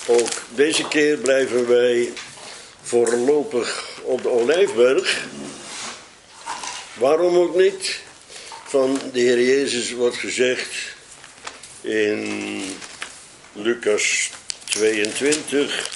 Ook deze keer blijven wij voorlopig op de Olijfberg. Waarom ook niet? Van de Heer Jezus wordt gezegd in Lucas 22...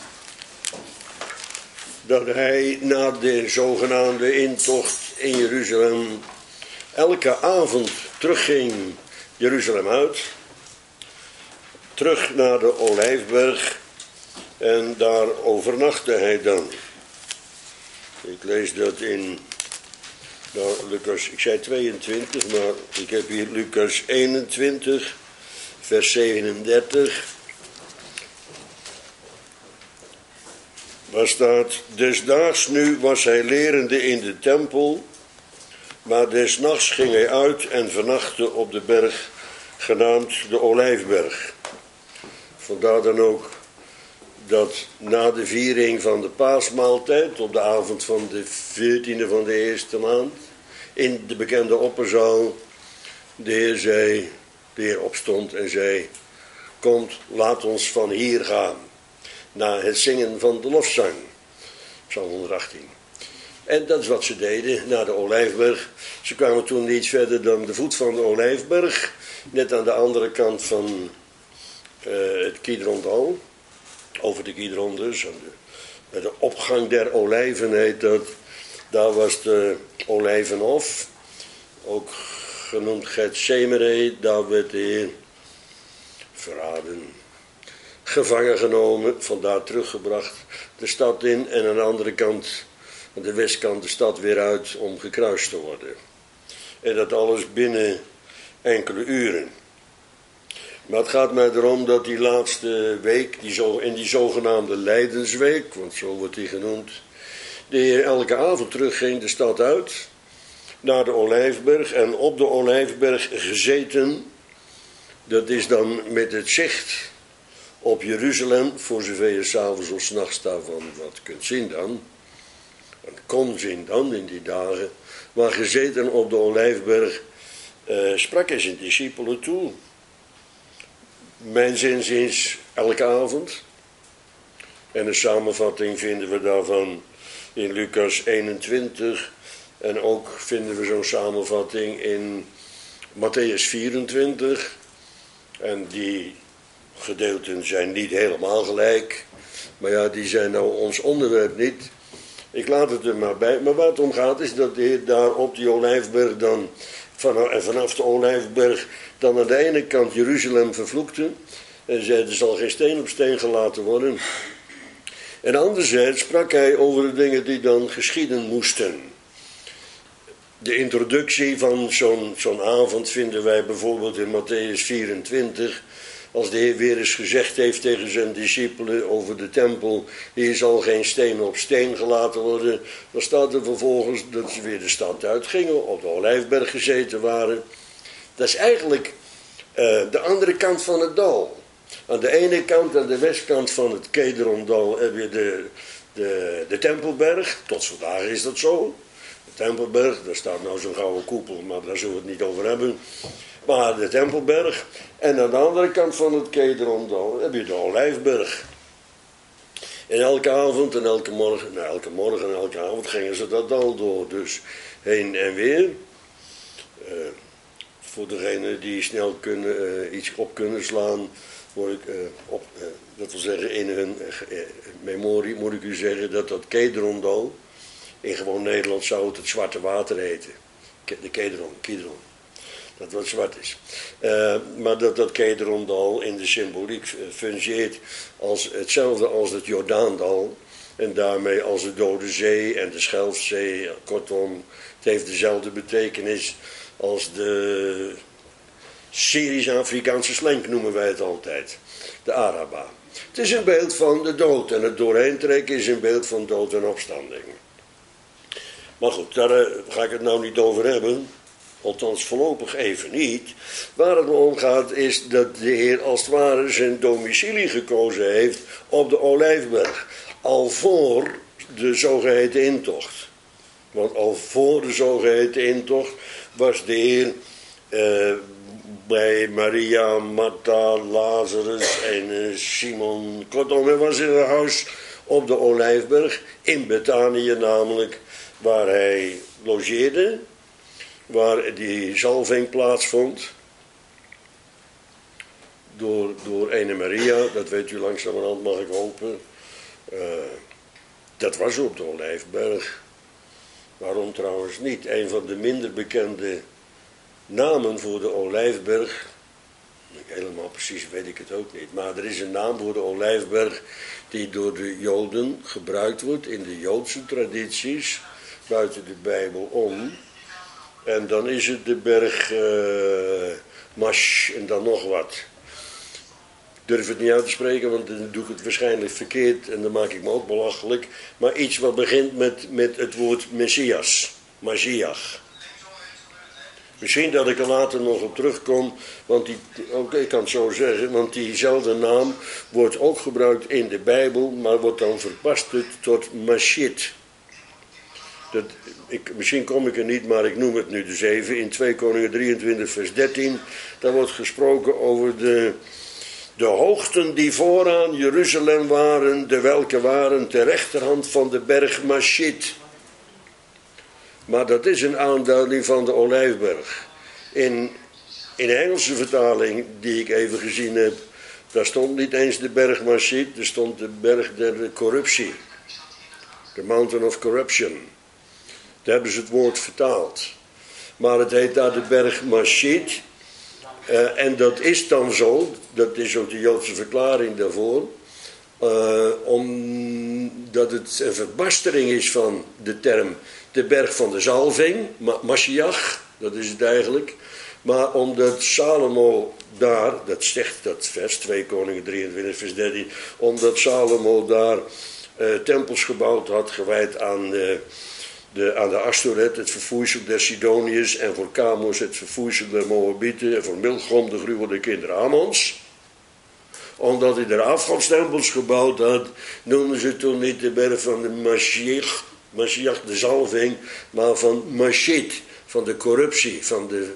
dat hij na de zogenaamde intocht in Jeruzalem elke avond terugging Jeruzalem uit, terug naar de Olijfberg en daar overnachtte hij dan. Ik lees dat in Lucas, ik zei 22, maar ik heb hier Lucas 21, vers 37. Waar staat: desdaags nu was hij lerende in de tempel, maar des nachts ging hij uit en vernachtte op de berg genaamd de Olijfberg. Vandaar dan ook dat na de viering van de paasmaaltijd op de avond van de 14e van de eerste maand in de bekende opperzaal de Heer opstond en zei: komt, laat ons van hier gaan. Na het zingen van de lofzang. Psalm 118. En dat is wat ze deden na de Olijfberg. Ze kwamen toen niet verder dan de voet van de Olijfberg. Net aan de andere kant van het Kidrondal. Over de Kidron dus. Bij de opgang der olijven heet dat. Daar was de Olijvenhof. Ook genoemd Gethsemane. Daar werd de Heer verraden, gevangen genomen, vandaar teruggebracht de stad in en aan de andere kant, aan de westkant, de stad weer uit om gekruist te worden. En dat alles binnen enkele uren. Maar het gaat mij erom dat die laatste week, in die zogenaamde Lijdensweek, want zo wordt die genoemd, de Heer elke avond terugging de stad uit, naar de Olijfberg en op de Olijfberg gezeten. Dat is dan met het zicht op Jeruzalem, voor zover je s'avonds of 's nachts daarvan wat kunt zien dan, en kon zien dan in die dagen, maar gezeten op de Olijfberg, sprak hij zijn discipelen toe. Mijn zinziens elke avond. En een samenvatting vinden we daarvan in Lucas 21 en ook vinden we zo'n samenvatting in Matthäus 24 en die gedeelten zijn niet helemaal gelijk. Maar ja, die zijn nou ons onderwerp niet. Ik laat het er maar bij. Maar waar het om gaat is dat de Heer daar op die Olijfberg dan, vanaf de Olijfberg, dan aan de ene kant Jeruzalem vervloekte. En zei: er zal geen steen op steen gelaten worden. En anderzijds sprak hij over de dingen die dan geschieden moesten. De introductie van zo'n avond vinden wij bijvoorbeeld in Matthäus 24... als de Heer weer eens gezegd heeft tegen zijn discipelen over de tempel: hier zal geen steen op steen gelaten worden. Dan staat er vervolgens dat ze weer de stad uitgingen, op de Olijfberg gezeten waren. Dat is eigenlijk de andere kant van het dal. Aan de ene kant, aan de westkant van het Kedrondal, heb je de Tempelberg. Tot vandaag is dat zo. De Tempelberg, daar staat nou zo'n gouden koepel, maar daar zullen we het niet over hebben. Maar de Tempelberg. En aan de andere kant van het Kedrondal heb je de Olijfberg. En elke avond en elke morgen en elke avond gingen ze dat dal door. Dus heen en weer. Voor degenen die snel iets op kunnen slaan, dat wil zeggen in hun memorie, moet ik u zeggen dat Kedrondal, in gewoon Nederland zou het Zwarte Water heten. De Kidron. Dat wat zwart is. Maar dat Kedrondal in de symboliek fungeert als hetzelfde als het Jordaandal. En daarmee als de Dode Zee en de Schelfzee. Kortom, het heeft dezelfde betekenis als de Syrisch-Afrikaanse slenk, noemen wij het altijd. De Araba. Het is een beeld van de dood. En het doorheen trekken is een beeld van dood en opstanding. Maar goed, daar ga ik het nou niet over hebben. Althans voorlopig even niet. Waar het me om gaat is dat de Heer als het ware zijn domicilie gekozen heeft op de Olijfberg. Al voor de zogeheten intocht. Want al voor de zogeheten intocht was de Heer bij Maria, Martha, Lazarus en Simon. Kortom, hij was in een huis op de Olijfberg, in Betanië namelijk, waar hij logeerde, waar die zalving plaatsvond. Door ene Maria, dat weet u langzamerhand, mag ik hopen. Dat was op de Olijfberg. Waarom trouwens niet? Een van de minder bekende namen voor de Olijfberg, helemaal precies weet ik het ook niet, maar er is een naam voor de Olijfberg die door de Joden gebruikt wordt in de Joodse tradities, buiten de Bijbel om. En dan is het de berg Mash en dan nog wat. Ik durf het niet uit te spreken, want dan doe ik het waarschijnlijk verkeerd en dan maak ik me ook belachelijk. Maar iets wat begint met het woord Messias, Mashiach. Misschien dat ik er later nog op terugkom, want ik kan het zo zeggen, want diezelfde naam wordt ook gebruikt in de Bijbel, maar wordt dan verbasterd tot Mashit. Misschien kom ik er niet, maar ik noem het nu dus even. In 2 Koningen 23 vers 13, daar wordt gesproken over de hoogten die vooraan Jeruzalem waren, de welke waren ter rechterhand van de berg Mashit. Maar dat is een aanduiding van de Olijfberg. In de Engelse vertaling die ik even gezien heb, daar stond niet eens de berg Mashit, er stond de berg der corruptie. The Mountain of Corruption. Daar hebben ze het woord vertaald. Maar het heet daar de berg Mashit. En dat is dan zo, dat is ook de Joodse verklaring daarvoor. Omdat het een verbastering is van de term de berg van de zalving, Mashiach, dat is het eigenlijk. Maar omdat Salomo daar, dat zegt dat vers, 2 Koningen 23 vers 13, omdat Salomo daar tempels gebouwd had, gewijd aan de Astoret, het verfoeisel der Sidoniërs, en voor Kamos het verfoeisel der Moabieten, en voor Milchom de gruwelijke kinderen Ammons. Omdat hij daar afgodstempels gebouwd had, noemden ze toen niet de berg van de Mashiach, de zalving, maar van Mashit, van de corruptie, van de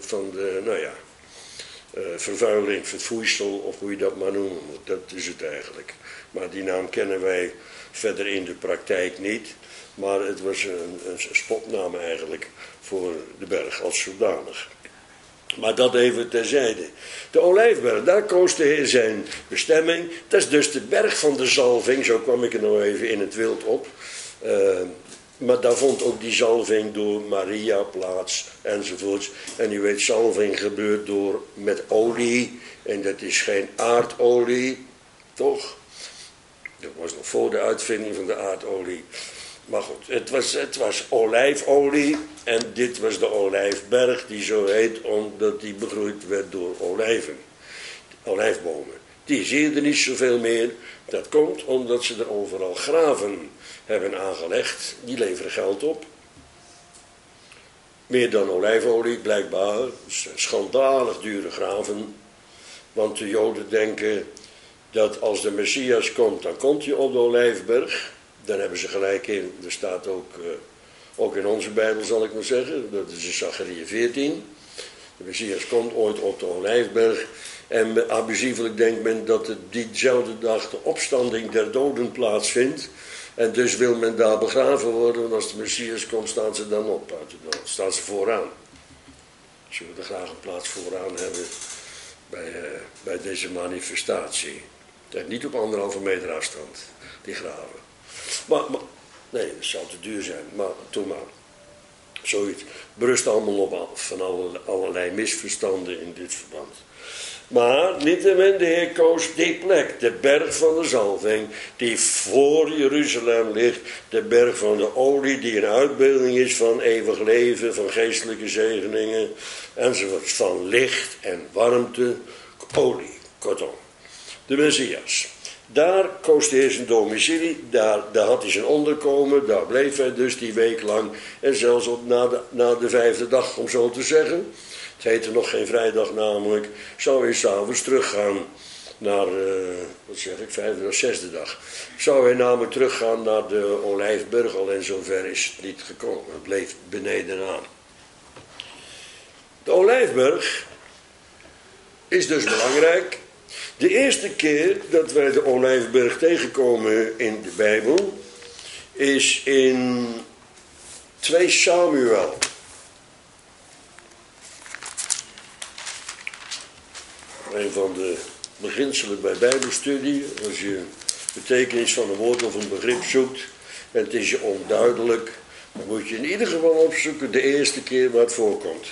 vervuiling, verfoeisel, of hoe je dat maar noemen moet. Dat is het eigenlijk. Maar die naam kennen wij verder in de praktijk niet. Maar het was een spotnaam eigenlijk voor de berg als zodanig. Maar dat even terzijde. De Olijfberg, daar koos de Heer zijn bestemming. Dat is dus de berg van de zalving, zo kwam ik er nou even in het wild op. Maar daar vond ook die zalving door Maria plaats enzovoorts. En u weet, zalving gebeurt met olie. En dat is geen aardolie, toch? Dat was nog voor de uitvinding van de aardolie. Maar goed, het was olijfolie. En dit was de Olijfberg, die zo heet omdat die begroeid werd door olijfbomen. Die zie je er niet zoveel meer. Dat komt omdat ze er overal graven hebben aangelegd. Die leveren geld op. Meer dan olijfolie, blijkbaar. Schandalig dure graven. Want de Joden denken dat als de Messias komt, dan komt hij op de Olijfberg. Daar hebben ze gelijk in. Er staat ook in onze Bijbel, zal ik maar zeggen. Dat is in Zachariah 14. De Messias komt ooit op de Olijfberg. En abusievelijk denkt men dat het diezelfde dag de opstanding der doden plaatsvindt. En dus wil men daar begraven worden. Want als de Messias komt, staan ze dan op uit de dood. Staan ze vooraan. Ze willen graag een plaats vooraan hebben bij deze manifestatie. Niet op 1,5 meter afstand, die graven. Maar nee, dat zou te duur zijn. Maar toen maar. Zoiets. Berust allemaal op van allerlei misverstanden in dit verband. Maar niettemin, de Heer koos die plek, de berg van de zalving, die voor Jeruzalem ligt, de berg van de olie, die een uitbeelding is van eeuwig leven, van geestelijke zegeningen, enzovoort, van licht en warmte, olie, kortom. De Messias. Daar koos de Heer zijn domicilie, daar had hij zijn onderkomen, daar bleef hij dus die week lang, en zelfs op na de 5e dag, om zo te zeggen. Het heette nog geen vrijdag namelijk, zou hij s'avonds teruggaan naar, 5e of 6e dag. Zou hij namelijk teruggaan naar de Olijfberg, al en zover is het niet gekomen. Het bleef beneden aan. De Olijfberg is dus belangrijk. De eerste keer dat wij de Olijfberg tegenkomen in de Bijbel is in 2 Samuel. Een van de beginselen bij Bijbelstudie, als je betekenis van een woord of een begrip zoekt en het is je onduidelijk, dan moet je in ieder geval opzoeken de eerste keer waar het voorkomt.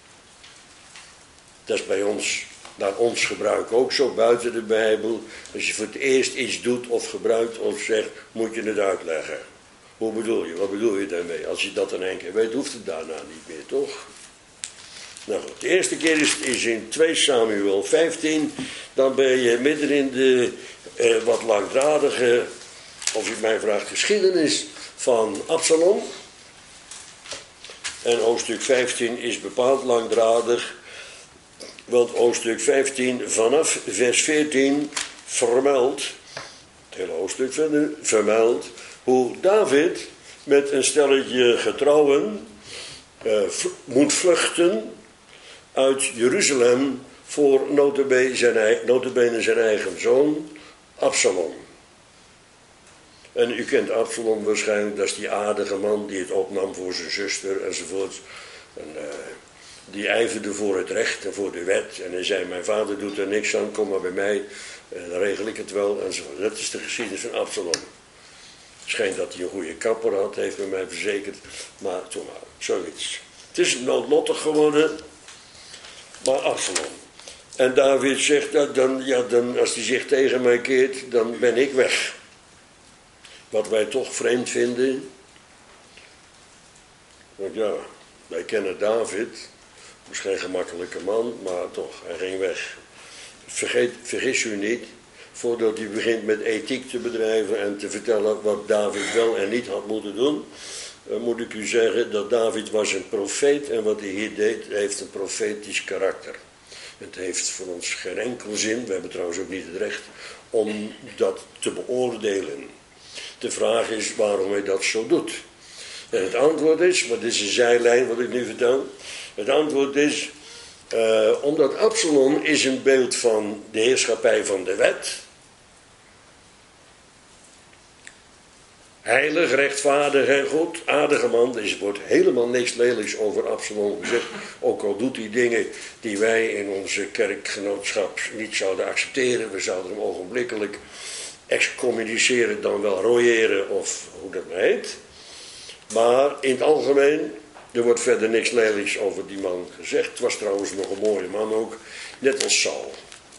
Dat is bij ons, naar ons gebruik ook zo, buiten de Bijbel. Als je voor het eerst iets doet of gebruikt of zegt, moet je het uitleggen. Hoe bedoel je? Wat bedoel je daarmee? Als je dat in één keer weet, hoeft het daarna niet meer, toch? Nou goed, de eerste keer is in 2 Samuel 15. Dan ben je midden in de wat langdradige, of je mij vraagt, geschiedenis van Absalom. En hoofdstuk 15 is bepaald langdradig. Want hoofdstuk 15 vanaf vers 14 vermeldt, het hele hoofdstuk vermeldt, hoe David met een stelletje getrouwen moet vluchten uit Jeruzalem voor notabene zijn eigen zoon Absalom. En u kent Absalom waarschijnlijk, dat is die aardige man die het opnam voor zijn zuster enzovoort. En, die ijverde voor het recht en voor de wet. En hij zei, mijn vader doet er niks aan, kom maar bij mij, dan regel ik het wel. Enzovoort. Dat is de geschiedenis van Absalom. Het schijnt dat hij een goede kapper had, heeft men mij verzekerd. Maar toen maar, zoiets. Het is noodlottig geworden, maar Absalom. En David zegt dat dan, als hij zich tegen mij keert, dan ben ik weg. Wat wij toch vreemd vinden. Want ja, wij kennen David. Misschien geen gemakkelijke man, maar toch, hij ging weg. Vergis u niet, voordat u begint met ethiek te bedrijven en te vertellen wat David wel en niet had moeten doen, moet ik u zeggen dat David was een profeet en wat hij hier deed, heeft een profetisch karakter. Het heeft voor ons geen enkel zin, we hebben trouwens ook niet het recht om dat te beoordelen. De vraag is waarom hij dat zo doet. En het antwoord is, maar dit is een zijlijn wat ik nu vertel. Het antwoord is, omdat Absalom is een beeld van de heerschappij van de wet. Heilig, rechtvaardig en goed, aardige man. Er wordt helemaal niks lelijks over Absalom gezegd. Ook al doet hij dingen die wij in onze kerkgenootschap niet zouden accepteren. We zouden hem ogenblikkelijk excommuniceren, dan wel royeren of hoe dat heet. Maar in het algemeen, er wordt verder niks lelijks over die man gezegd. Het was trouwens nog een mooie man ook, net als Saul.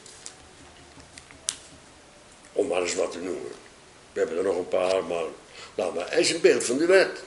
Om maar eens wat te noemen. We hebben er nog een paar, maar hij is een beeld van de wet.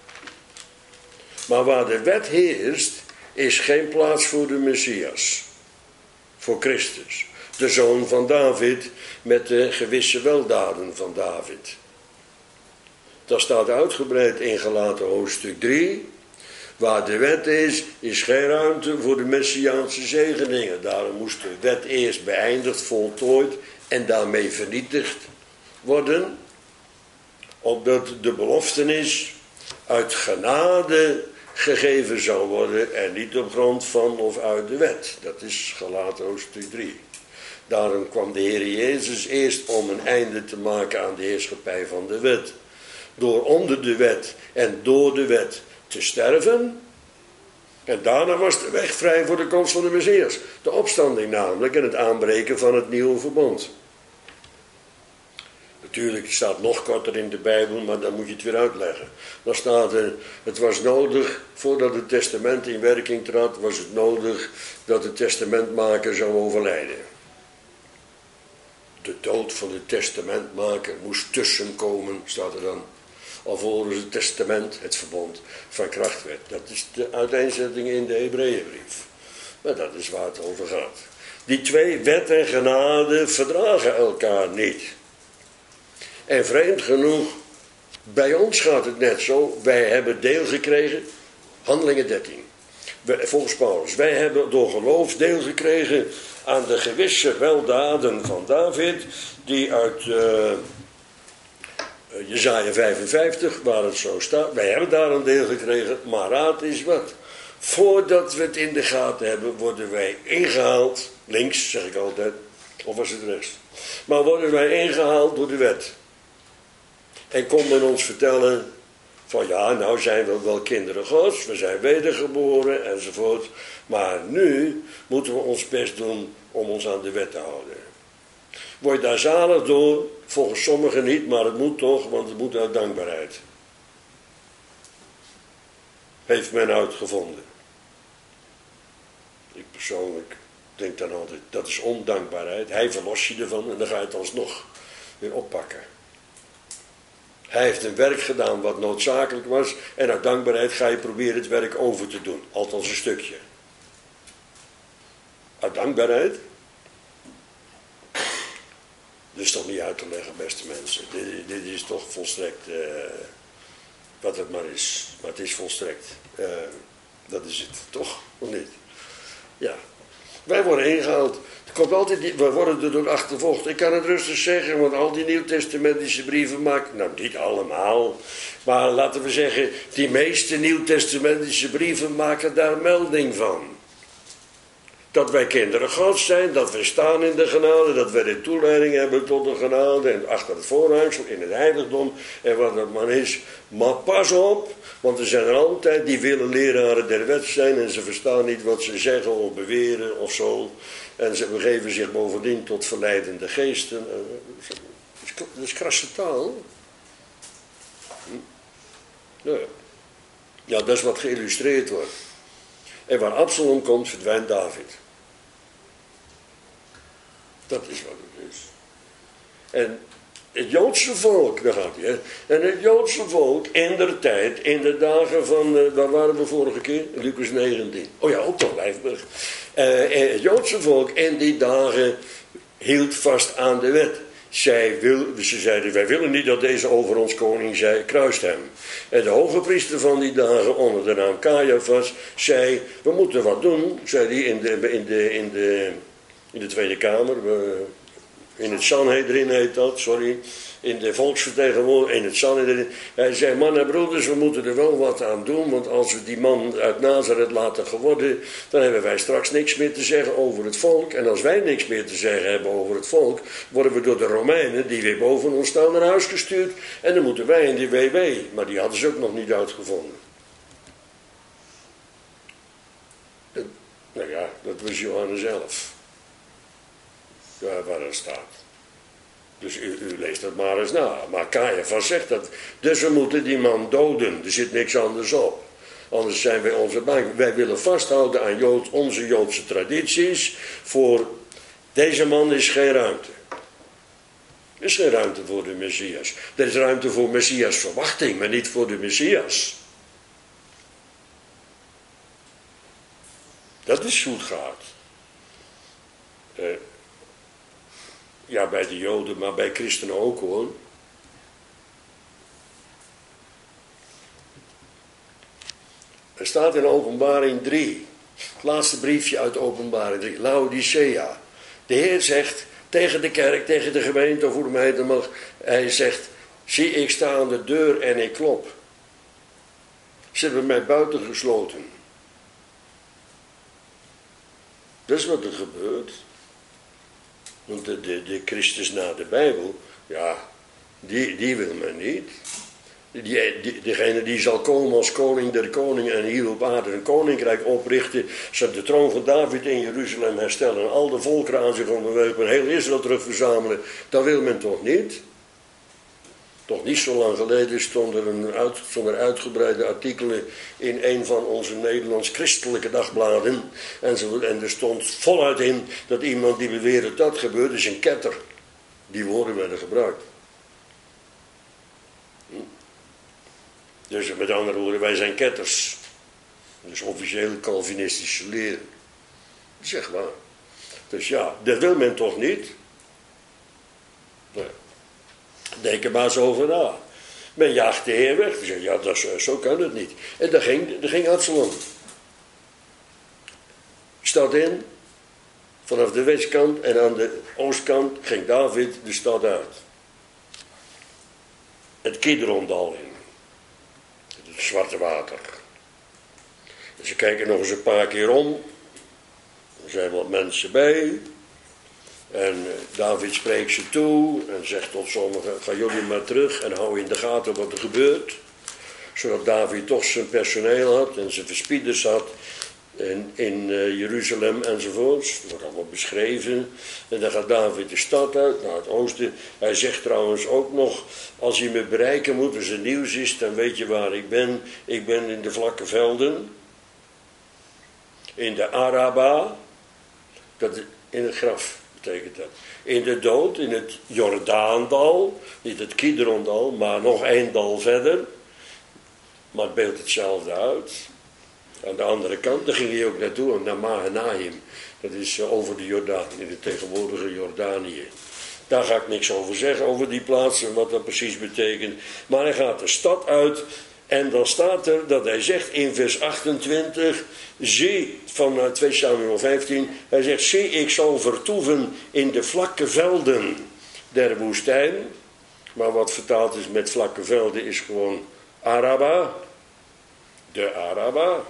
Maar waar de wet heerst, is geen plaats voor de Messias. Voor Christus. De zoon van David met de gewisse weldaden van David. Dat staat uitgebreid in Galaten hoofdstuk 3. Waar de wet is geen ruimte voor de Messiaanse zegeningen. Daarom moest de wet eerst beëindigd, voltooid en daarmee vernietigd worden. Opdat de beloftenis uit genade gegeven zou worden en niet op grond van of uit de wet. Dat is Galaten hoofdstuk 3. Daarom kwam de Heer Jezus eerst om een einde te maken aan de heerschappij van de wet. Door onder de wet en door de wet te sterven. En daarna was de weg vrij voor de komst van de Messias. De opstanding namelijk en het aanbreken van het nieuwe verbond. Natuurlijk staat het nog korter in de Bijbel, maar dan moet je het weer uitleggen. Dan staat er, het was nodig, voordat het testament in werking trad, was het nodig dat de testamentmaker zou overlijden. De dood van de testamentmaker moest tussenkomen, staat er dan. Alvorens het testament, het verbond, van kracht werd. Dat is de uiteenzetting in de Hebreeënbrief. Maar dat is waar het over gaat. Die twee, wet en genade, verdragen elkaar niet. En vreemd genoeg, bij ons gaat het net zo. Wij hebben deel gekregen, Handelingen 13. Volgens Paulus, wij hebben door geloof deel gekregen aan de gewisse weldaden van David, die uit Jesaja 55, waar het zo staat. Wij hebben daar een deel gekregen, maar raad is wat. Voordat we het in de gaten hebben, worden wij ingehaald. Links, zeg ik altijd. Of was het rechts? Maar worden wij ingehaald door de wet. En komt men ons vertellen van ja, nou zijn we wel kinderen Gods, we zijn wedergeboren enzovoort. Maar nu moeten we ons best doen om ons aan de wet te houden. Word je daar zalig door? Volgens sommigen niet, maar het moet toch, want het moet uit dankbaarheid. Heeft men uitgevonden. Ik persoonlijk denk dan altijd, dat is ondankbaarheid. Hij verlost je ervan en dan ga je het alsnog weer oppakken. Hij heeft een werk gedaan wat noodzakelijk was en uit dankbaarheid ga je proberen het werk over te doen. Althans een stukje. Uit dankbaarheid? Dat is toch niet uit te leggen, beste mensen. Dit is toch volstrekt wat het maar is. Maar het is volstrekt. Dat is het, toch? Of niet? Ja. Wij worden ingehaald. Er komt altijd, we worden er door achtervolgd. Ik kan het rustig zeggen, want al die nieuwtestamentische brieven maken, nou niet allemaal, maar laten we zeggen, die meeste nieuwtestamentische brieven maken daar melding van. Dat wij kinderen Gods zijn, dat we staan in de genade, dat we de toeleiding hebben tot de genade en achter het voorhangsel in het heiligdom en wat dat maar is. Maar pas op, want er zijn er altijd die willen leraren der wet zijn en ze verstaan niet wat ze zeggen of beweren of zo. En ze begeven zich bovendien tot verleidende geesten. Dat is krasse taal. Ja, dat is wat geïllustreerd wordt. En waar Absalom komt, verdwijnt David. Dat is wat het is. En het Joodse volk, daar gaat hij, hè. En het Joodse volk in der tijd, in de dagen van, waar waren we vorige keer? Lucas 19. Oh ja, op de Olijfberg. Het Joodse volk in die dagen hield vast aan de wet. Ze zeiden, wij willen niet dat deze over ons koning zij, kruist hem. En de hoge priester van die dagen, onder de naam Caiaphas, zei, we moeten wat doen, zei hij in de Tweede Kamer, in het Sanhedrin heet dat, in de volksvertegenwoordiging, in het Sanhedrin. Hij zei, mannen en broeders, we moeten er wel wat aan doen, want als we die man uit Nazareth laten geworden, dan hebben wij straks niks meer te zeggen over het volk. En als wij niks meer te zeggen hebben over het volk, worden we door de Romeinen, die weer boven ons staan, naar huis gestuurd. En dan moeten wij in die WW, maar die hadden ze ook nog niet uitgevonden. Nou ja, dat was Johannes 11. Ja, waar dat staat. Dus u leest dat maar eens na. Maar Caiaphas zegt dat. Dus we moeten die man doden. Er zit niks anders op. Anders zijn wij onze bang. Wij willen vasthouden aan onze Joodse tradities. Voor deze man is geen ruimte. Er is geen ruimte voor de Messias. Er is ruimte voor Messias verwachting, maar niet voor de Messias. Dat is hoe het gaat. Ja, bij de Joden, maar bij christenen ook hoor. Er staat in Openbaring 3, het laatste briefje uit Openbaring 3, Laodicea. De Heer zegt tegen de kerk, tegen de gemeente, of hoe de mij het mag, hij zegt, zie ik sta aan de deur en ik klop. Ze hebben mij buiten gesloten. Dat is wat er gebeurt. Want de Christus na de Bijbel, ja, die wil men niet. Degene die zal komen als koning der koningen en hier op aarde een koninkrijk oprichten, zal de troon van David in Jeruzalem herstellen en al de volkeren aan zich onderwerpen en heel Israël terug verzamelen, dat wil men toch niet? Toch niet zo lang geleden stonden er uitgebreide artikelen in een van onze Nederlands-christelijke dagbladen. En er stond voluit in dat iemand die beweerde dat gebeurde is een ketter. Die woorden werden gebruikt. Dus met andere woorden, wij zijn ketters. Dus officieel Calvinistische leren. Zeg maar. Dus ja, dat wil men toch niet? Nee. Denk er maar eens over na. Men jaagt de Heer weg. Hij zegt, ja, zo kan het niet. En daar ging Absalom. Stad in. Vanaf de westkant en aan de oostkant ging David de stad uit. Het Kidrondal in. Het zwarte water. Ze kijken nog eens een paar keer om. Er zijn wat mensen bij. En David spreekt ze toe en zegt tot sommigen, ga jullie maar terug en hou in de gaten wat er gebeurt. Zodat David toch zijn personeel had en zijn verspieders had in Jeruzalem enzovoorts. Dat wordt allemaal beschreven. En dan gaat David de stad uit, naar het oosten. Hij zegt trouwens ook nog, als je me bereiken moet, als er nieuws is, dan weet je waar ik ben. Ik ben in de vlakke velden. In de Araba. Dat in het graf betekent dat. In de dood, in het Jordaandal. Niet het Kidrondal, maar nog één dal verder. Maar het beeldt hetzelfde uit. Aan de andere kant, daar ging hij ook naartoe, naar Mahanaim. Dat is over de Jordaan, in de tegenwoordige Jordanië. Daar ga ik niks over zeggen, over die plaats en wat dat precies betekent. Maar hij gaat de stad uit en dan staat er dat hij zegt in vers 28, zie, van 2 Samuel 15, hij zegt, zie, ik zal vertoeven in de vlakke velden der woestijn. Maar wat vertaald is met vlakke velden is gewoon Araba. De Araba.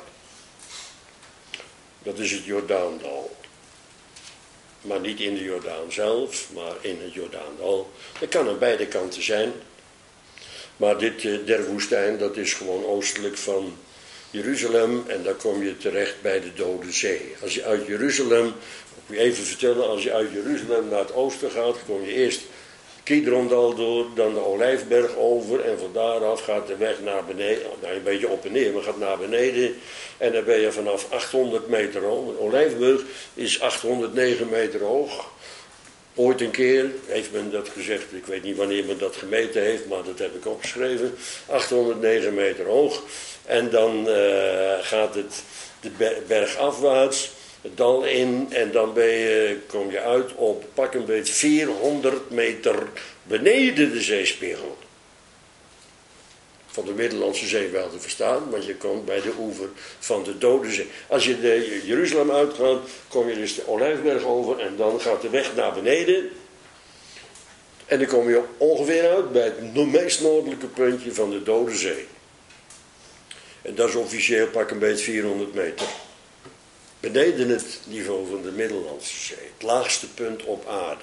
Dat is het Jordaandal. Maar niet in de Jordaan zelf, maar in het Jordaandal. Dat kan aan beide kanten zijn. Maar dit der woestijn, dat is gewoon oostelijk van Jeruzalem. En dan kom je terecht bij de Dode Zee. Als je uit Jeruzalem, ik wil even vertellen, als je uit Jeruzalem naar het oosten gaat, kom je eerst Kidrondal door, dan de Olijfberg over en van daaraf gaat de weg naar beneden, nou een beetje op en neer, maar gaat naar beneden en dan ben je vanaf 800 meter hoog. De Olijfberg is 809 meter hoog. Ooit een keer heeft men dat gezegd, ik weet niet wanneer men dat gemeten heeft, maar dat heb ik opgeschreven, 809 meter hoog. En dan gaat het de berg afwaarts, het dal in en dan kom je uit op pak een beetje 400 meter beneden de zeespiegel. Van de Middellandse Zee wel te verstaan, want je komt bij de oever van de Dode Zee. Als je de Jeruzalem uitgaat, kom je dus de Olijfberg over en dan gaat de weg naar beneden. En dan kom je ongeveer uit bij het meest noordelijke puntje van de Dode Zee. En dat is officieel pak een beetje 400 meter. Beneden het niveau van de Middellandse Zee. Het laagste punt op aarde.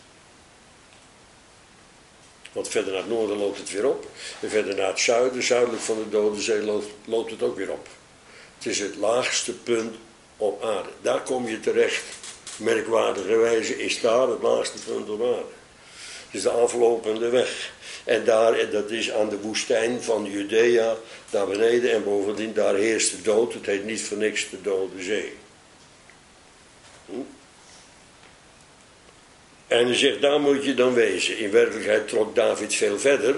Want verder naar het noorden loopt het weer op. En verder naar het zuiden, zuidelijk van de Dode Zee, loopt het ook weer op. Het is het laagste punt op aarde. Daar kom je terecht. Merkwaardigerwijze is daar het laagste punt op aarde. Het is de aflopende weg. En dat is aan de woestijn van Judea, daar beneden. En bovendien, daar heerst de dood. Het heet niet voor niks de Dode Zee. En hij zegt, daar moet je dan wezen. In werkelijkheid trok David veel verder.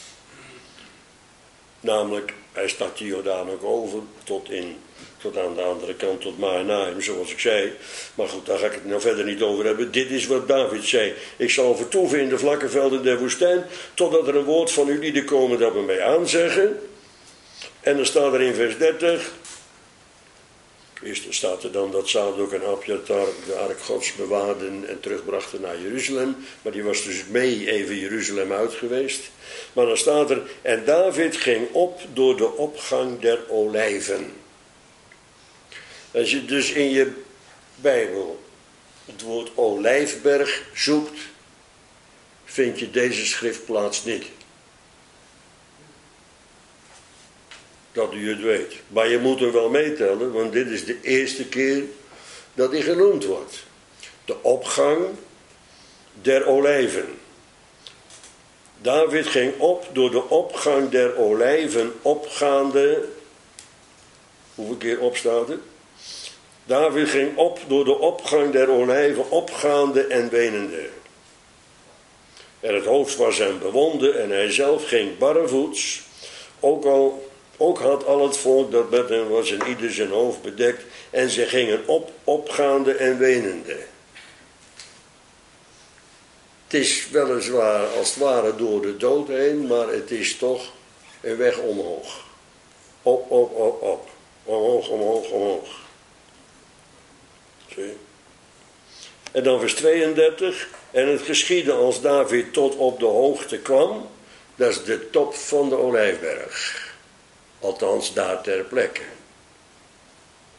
Namelijk, hij stak de Jordaan ook over tot aan de andere kant, tot Mahanaim, zoals ik zei. Maar goed, daar ga ik het nou verder niet over hebben. Dit is wat David zei. Ik zal vertoeven in de vlakke velden der woestijn, totdat er een woord van u lieden komen dat we mij aanzeggen. En dan staat er in vers 30... Eerst staat er dan dat Zadok en Abjatar de ark Gods bewaarden en terugbrachten naar Jeruzalem. Maar die was dus mee even Jeruzalem uit geweest. Maar dan staat er, en David ging op door de opgang der olijven. Als je dus in je Bijbel het woord olijfberg zoekt, vind je deze schriftplaats niet. Dat u het weet. Maar je moet er wel meetellen, want dit is de eerste keer dat hij genoemd wordt. De opgang der olijven. David ging op door de opgang der olijven opgaande. Hoeveel keer op staat het? David ging op door de opgang der olijven opgaande en wenende. En het hoofd was hem bewonden en hij zelf ging barrevoets, ook had al het volk dat met hem was en ieder zijn hoofd bedekt. En ze gingen opgaande en wenende. Het is weliswaar als het ware door de dood heen, maar het is toch een weg omhoog. Op. Omhoog, omhoog, omhoog. Zie? En dan vers 32. En het geschiedde als David tot op de hoogte kwam. Dat is de top van de Olijfberg. Althans, daar ter plekke.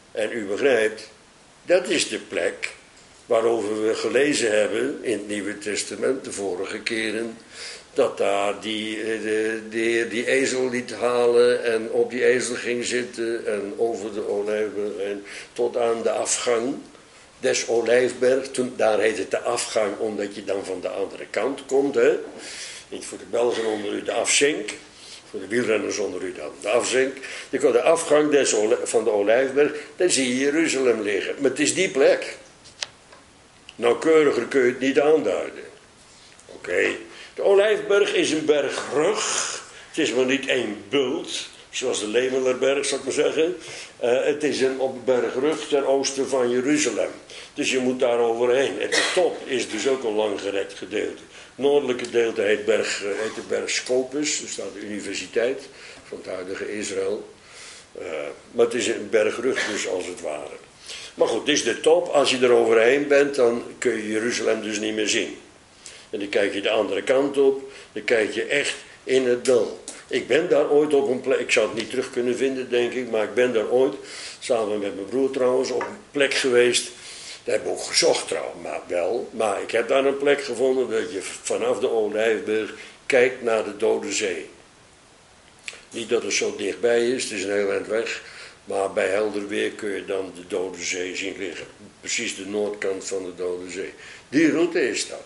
En u begrijpt, dat is de plek waarover we gelezen hebben in het Nieuwe Testament de vorige keren. Dat daar de Heer die ezel liet halen en op die ezel ging zitten en over de olijfberg en tot aan de afgang des Olijfberg. Daar heet het de afgang omdat je dan van de andere kant komt. Hè? Niet voor de Belgen onder u de afzink. Voor de wielrenners onder u dan de afzink. De afgang van de Olijfberg, daar zie je Jeruzalem liggen. Maar het is die plek. Nauwkeuriger kun je het niet aanduiden. Oké. De Olijfberg is een bergrug. Het is maar niet één bult, zoals de Lemelerberg, zou ik maar zeggen. Het is een bergrug ten oosten van Jeruzalem. Dus je moet daar overheen. En de top is dus ook een langgerekt gedeelte. Het noordelijke gedeelte heet de berg Scopus. Er staat de universiteit van het huidige Israël. Maar het is een bergrug dus als het ware. Maar goed, dit is de top. Als je er overheen bent, dan kun je Jeruzalem dus niet meer zien. En dan kijk je de andere kant op. Dan kijk je echt in het dal. Ik ben daar ooit op een plek. Ik zou het niet terug kunnen vinden, denk ik. Maar ik ben daar ooit, samen met mijn broer trouwens, op een plek geweest. Daar heb ik ook gezocht trouwens, maar wel. Maar ik heb daar een plek gevonden dat je vanaf de Olijfberg kijkt naar de Dode Zee. Niet dat het zo dichtbij is, het is een heel eind weg. Maar bij helder weer kun je dan de Dode Zee zien liggen. Precies de noordkant van de Dode Zee. Die route is dat.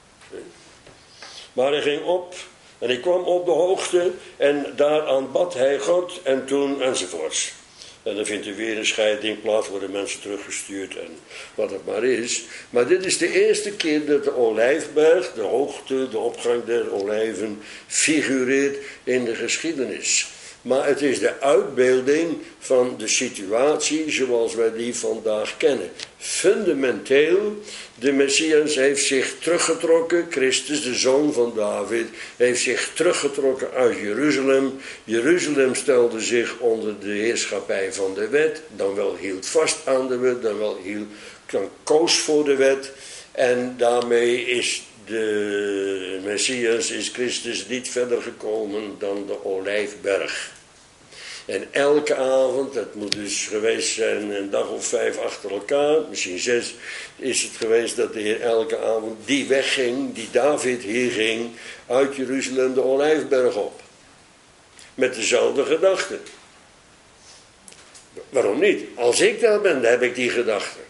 Maar hij ging op en hij kwam op de hoogte en daar aanbad hij God en toen enzovoorts. En dan vindt er weer een scheiding plaats, worden mensen teruggestuurd en wat het maar is. Maar dit is de eerste keer dat de Olijfberg, de hoogte, de opgang der olijven, figureert in de geschiedenis. Maar het is de uitbeelding van de situatie zoals wij die vandaag kennen. Fundamenteel, de Messias heeft zich teruggetrokken, Christus, de zoon van David, heeft zich teruggetrokken uit Jeruzalem. Jeruzalem stelde zich onder de heerschappij van de wet, dan wel hield vast aan de wet, dan koos voor de wet. En daarmee is de Messias, is Christus niet verder gekomen dan de Olijfberg. En elke avond, dat moet dus geweest zijn een dag of 5 achter elkaar, misschien 6, is het geweest dat de Heer elke avond die weg ging, die David hier ging, uit Jeruzalem de Olijfberg op. Met dezelfde gedachten. Waarom niet? Als ik daar ben, dan heb ik die gedachten.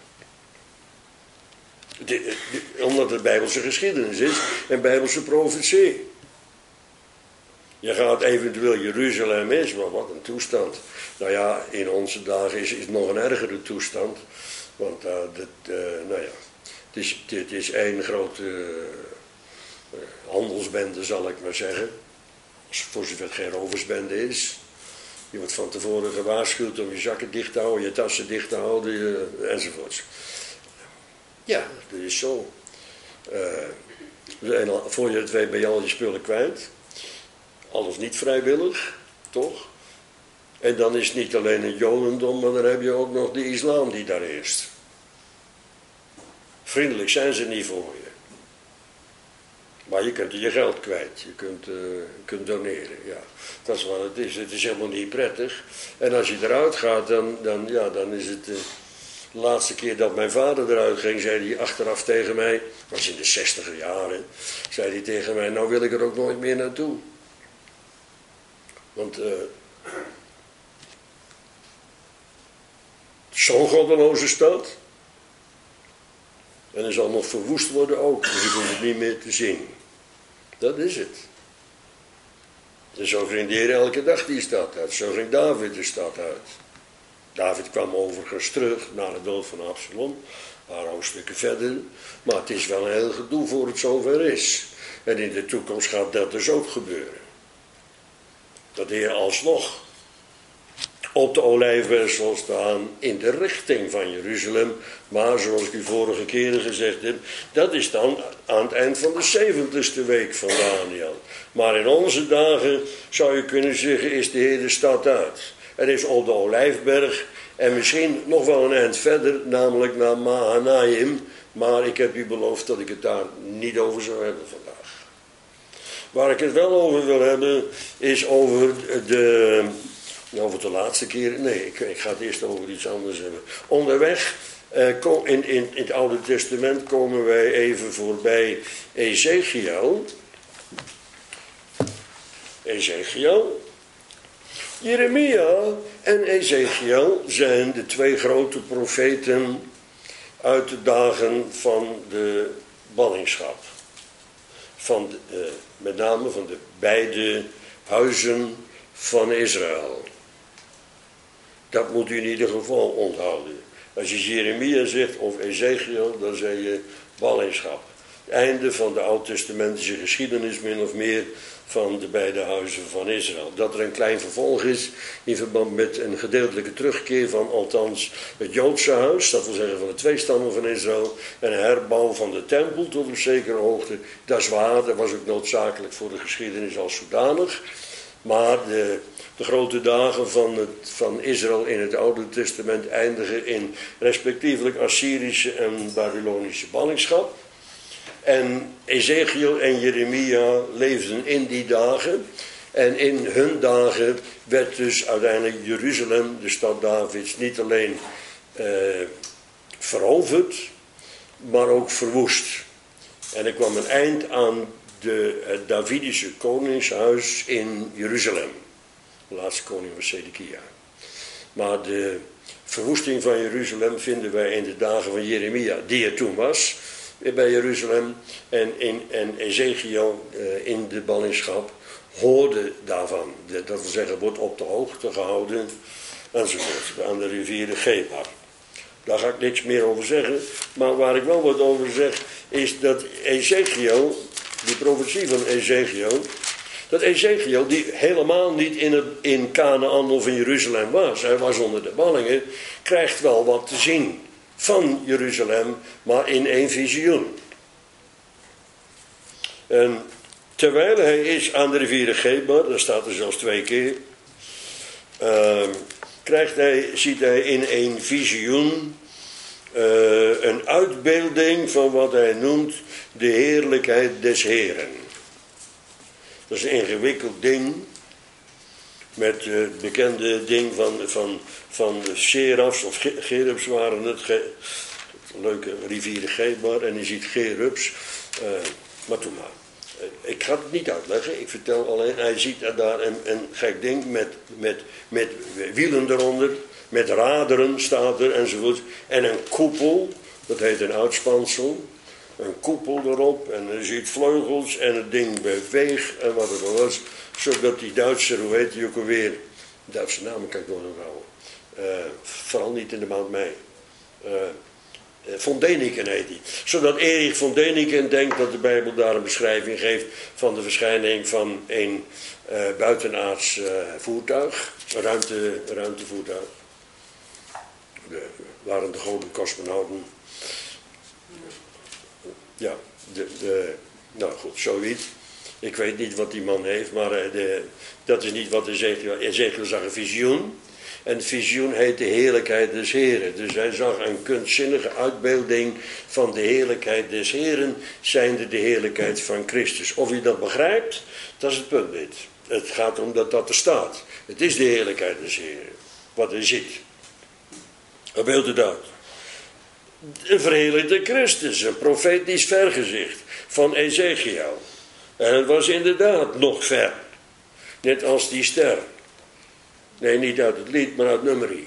Omdat het Bijbelse geschiedenis is en Bijbelse profetie. Je gaat eventueel Jeruzalem is, maar wat een toestand. Nou ja, in onze dagen is het nog een ergere toestand. Want het is één grote handelsbende, zal ik maar zeggen. Voor zover het geen roversbende is. Je wordt van tevoren gewaarschuwd om je zakken dicht te houden, je tassen dicht te houden, enzovoorts. Ja, dat is zo. Voor je het weet ben je al je spullen kwijt. Alles niet vrijwillig, toch? En dan is het niet alleen het Jodendom, maar dan heb je ook nog de islam die daar heerst. Vriendelijk zijn ze niet voor je. Maar je kunt je geld kwijt, je kunt doneren, ja. Dat is wat het is. Het is helemaal niet prettig. En als je eruit gaat, dan is het... De laatste keer dat mijn vader eruit ging, zei hij achteraf tegen mij, dat was in de 60er jaren, zei hij tegen mij, nou wil ik er ook nooit meer naartoe. Want zo'n goddeloze stad. En hij zal nog verwoest worden ook, dus ik hoef het niet meer te zien. Dat is het. En zo ging de Heer elke dag die stad uit, zo ging David de stad uit. David kwam overigens terug na de dood van Absalom, een paar hoofdstukken verder. Maar het is wel een heel gedoe voor het zover is. En in de toekomst gaat dat dus ook gebeuren. Dat de Heer alsnog op de Olijfberg zal staan in de richting van Jeruzalem. Maar zoals ik u vorige keren gezegd heb, dat is dan aan het eind van de 70ste week van Daniel. Maar in onze dagen zou je kunnen zeggen, is de Heer de stad uit. Er is op de Olijfberg en misschien nog wel een eind verder, namelijk naar Mahanaim. Maar ik heb u beloofd dat ik het daar niet over zou hebben vandaag. Waar ik het wel over wil hebben, is over de Over de laatste keer, nee, ik ga het eerst over iets anders hebben. Onderweg, in het Oude Testament komen wij even voorbij Ezechiel. Jeremia en Ezechiel zijn de twee grote profeten uit de dagen van de ballingschap. Met name van de beide huizen van Israël. Dat moet u in ieder geval onthouden. Als je Jeremia zegt of Ezechiel, dan zeg je ballingschap. Het einde van de oud-testamentische geschiedenis min of meer van de beide huizen van Israël. Dat er een klein vervolg is in verband met een gedeeltelijke terugkeer van althans het Joodse huis, dat wil zeggen van de twee stammen van Israël, en een herbouw van de tempel tot een zekere hoogte. Dat is waar, dat was ook noodzakelijk voor de geschiedenis als zodanig. Maar de grote dagen van Israël in het Oude Testament eindigen in respectievelijk Assyrische en Babylonische ballingschap. En Ezechiel en Jeremia leefden in die dagen. En in hun dagen werd dus uiteindelijk Jeruzalem, de stad Davids, niet alleen veroverd, maar ook verwoest. En er kwam een eind aan het Davidische koningshuis in Jeruzalem. De laatste koning was Zedekia. Maar de verwoesting van Jeruzalem vinden wij in de dagen van Jeremia, die er toen was, bij Jeruzalem. En Ezechiel in de ballingschap hoorde daarvan. Dat wil zeggen, wordt op de hoogte gehouden enzovoort. Aan de rivier de Gebar. Daar ga ik niks meer over zeggen. Maar waar ik wel wat over zeg, is dat Ezechiel, die profetie van Ezechiel, dat Ezechiel, die helemaal niet in Kanaan of in Jeruzalem was, hij was onder de ballingen, krijgt wel wat te zien van Jeruzalem, maar in één visioen. En terwijl hij is aan de rivier de Gebar, dat staat er zelfs 2 keer, ziet hij in één visioen een uitbeelding van wat hij noemt de heerlijkheid des Heren. Dat is een ingewikkeld ding, met het bekende ding van de serafs, of gerubs waren het, leuke rivier de Gebar, en je ziet gerubs, maar toen maar. Ik ga het niet uitleggen, ik vertel alleen, hij ziet daar een gek ding met wielen eronder, met raderen staat er enzovoort, en een koepel, dat heet een uitspansel, een koepel erop, en je ziet vleugels en het ding beweegt en wat het al was, zodat die Duitser, hoe heet die ook alweer, Duitse namen kan ik nog onthouden, vooral niet in de maand mei, von Däniken heet hij. Zodat Erich von Däniken denkt dat de Bijbel daar een beschrijving geeft van de verschijning van een buitenaards voertuig, een ruimtevoertuig. Waren de goden kosmonauten. Ja, nou goed, zoiets. Ik weet niet wat die man heeft, maar dat is niet wat Ezechiel zag, een visioen. En het visioen heet de heerlijkheid des Heren. Dus hij zag een kunstzinnige uitbeelding van de heerlijkheid des Heren, zijnde de heerlijkheid van Christus. Of je dat begrijpt, dat is het punt niet. Het gaat om dat er staat. Het is de heerlijkheid des Heren, wat hij ziet. Wat beeldt het uit? Een verheerlijkte Christus, een profetisch vergezicht van Ezechiel. En het was inderdaad nog ver. Net als die ster. Nee, niet uit het lied, maar uit Numeri.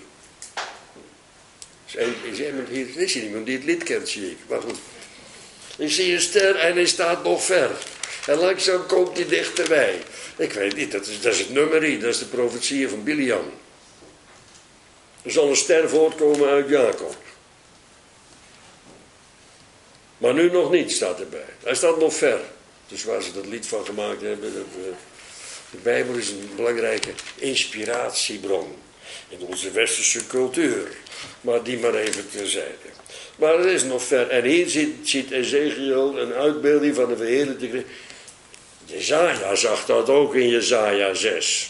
Hier is iemand die het lied kent, zie ik. Maar goed. Ik zie een ster en hij staat nog ver. En langzaam komt hij dichterbij. Ik weet niet, dat is het Numeri, dat is de profetie van Biliam. Er zal een ster voortkomen uit Jacob. Maar nu nog niet, staat erbij. Hij staat nog ver. Dus waar ze dat lied van gemaakt hebben. De Bijbel is een belangrijke inspiratiebron in onze westerse cultuur. Maar die maar even terzijde. Maar het is nog ver. En hier ziet Ezechiel een uitbeelding van de verheerlijkte Christus. Jesaja zag dat ook in Jesaja 6.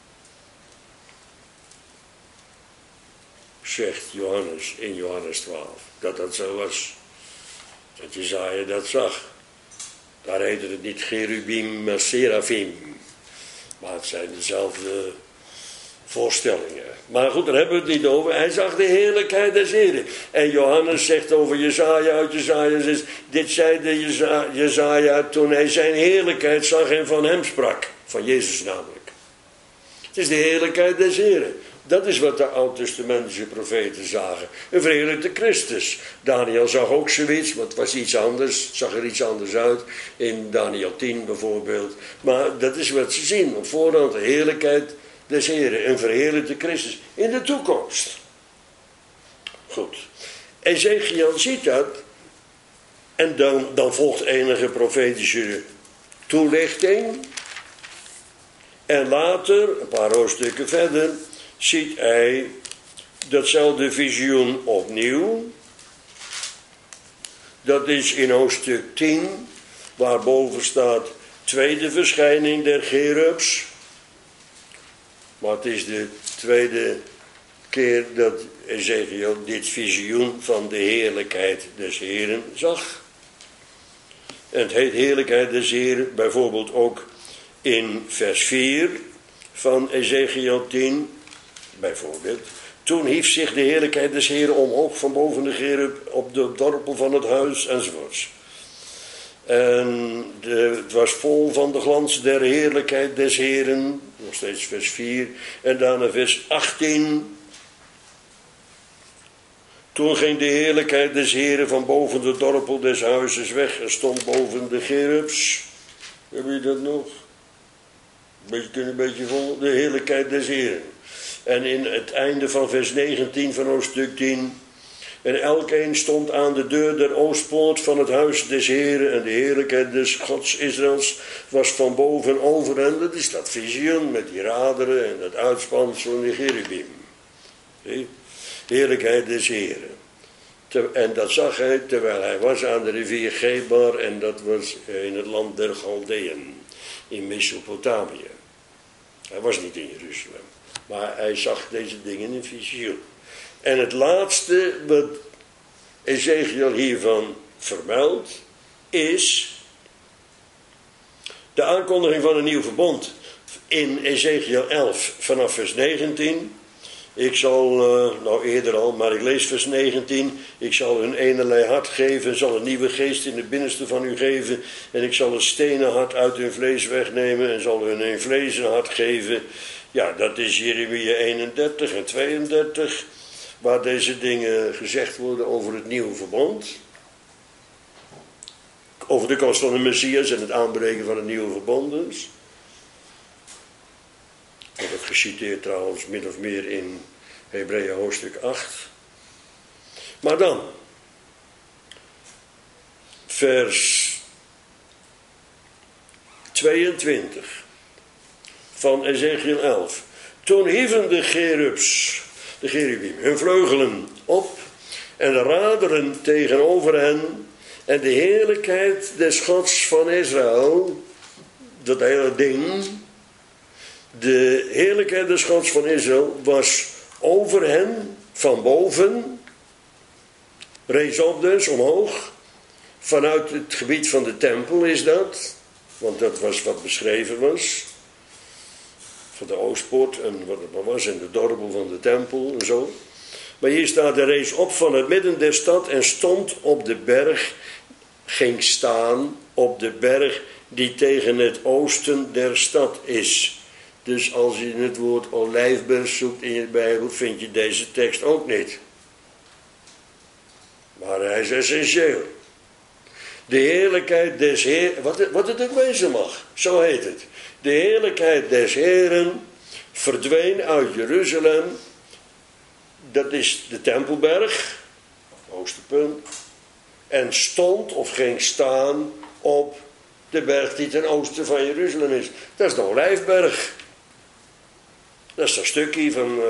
Zegt Johannes in Johannes 12. Dat zo was. Dat Jesaja dat zag. Daar heette het niet cherubim, maar serafim. Maar het zijn dezelfde voorstellingen. Maar goed, daar hebben we het niet over. Hij zag de heerlijkheid des Heren. En Johannes zegt over Jesaja uit Jesaja 6. Dit zeide Jesaja toen hij zijn heerlijkheid zag en van hem sprak. Van Jezus namelijk. Het is de heerlijkheid des Heren. Dat is wat de oud-testamentische profeten zagen. Een verheerlijkte Christus. Daniel zag ook zoiets, maar het was iets anders. Het zag er iets anders uit. In Daniel 10 bijvoorbeeld. Maar dat is wat ze zien. Op voorhand de heerlijkheid des Heren. Een verheerlijkte Christus. In de toekomst. Goed. Ezekiel ziet dat. En dan volgt enige profetische toelichting. En later, een paar hoofdstukken verder, ziet hij datzelfde visioen opnieuw. Dat is in hoofdstuk 10, waarboven staat tweede verschijning der cherubs. Maar het is de tweede keer dat Ezekiel dit visioen van de heerlijkheid des Heren zag. En het heet heerlijkheid des Heren bijvoorbeeld ook in vers 4 van Ezekiel 10. Bijvoorbeeld, toen hief zich de heerlijkheid des Heren omhoog van boven de cherub op de dorpel van het huis enzovoorts. En het was vol van de glans der heerlijkheid des Heren, nog steeds vers 4. En daarna vers 18. Toen ging de heerlijkheid des Heren van boven de dorpel des huizes weg en stond boven de cherubs. Heb je dat nog? Een beetje vol, de heerlijkheid des Heren. En in het einde van vers 19 van hoofdstuk 10. En elkeen stond aan de deur der oostpoort van het huis des Heren. En de heerlijkheid des Gods Israëls was van boven over hen. Dat is dat visioen met die raderen en dat uitspansel en de cherubim. Heerlijkheid des Heren. En dat zag hij terwijl hij was aan de rivier Gebar. En dat was in het land der Galdeën. In Mesopotamië. Hij was niet in Jeruzalem. Maar hij zag deze dingen in visioen. En het laatste wat Ezekiel hiervan vermeldt, is de aankondiging van een nieuw verbond. In Ezekiel 11 vanaf vers 19. Ik zal, nou eerder al, maar ik lees vers 19. Ik zal hun enerlei hart geven en zal een nieuwe geest in het binnenste van u geven. En ik zal een stenen hart uit hun vlees wegnemen en zal hun een vlezen hart geven. Ja, dat is Jeremia 31 en 32, waar deze dingen gezegd worden over het nieuwe verbond. Over de komst van de Messias en het aanbreken van het nieuwe verbond dus. Dat wordt geciteerd trouwens min of meer in Hebreeën hoofdstuk 8. Maar dan, vers 22 van Ezekiel 11. Toen hieven de cherubs, de cherubim, hun vleugelen op en de raderen tegenover hen. En de heerlijkheid des Gods van Israël, dat hele ding, de heerlijkheid des Gods van Israël was over hen, van boven, rees op dus, omhoog, vanuit het gebied van de tempel is dat, want dat was wat beschreven was, van de oostpoort en wat het maar was, en de dorpel van de tempel en zo. Maar hier staat, de rees op van het midden der stad en stond op de berg, ging staan op de berg die tegen het oosten der stad is. Dus als je het woord olijfberg zoekt in je Bijbel, vind je deze tekst ook niet. Maar hij is essentieel. De heerlijkheid des Heeren, wat het ook wezen mag, zo heet het. De heerlijkheid des Heeren verdween uit Jeruzalem. Dat is de Tempelberg, hoogtepunt. En stond of ging staan op de berg die ten oosten van Jeruzalem is. Dat is de Olijfberg. Dat is dat stukje van,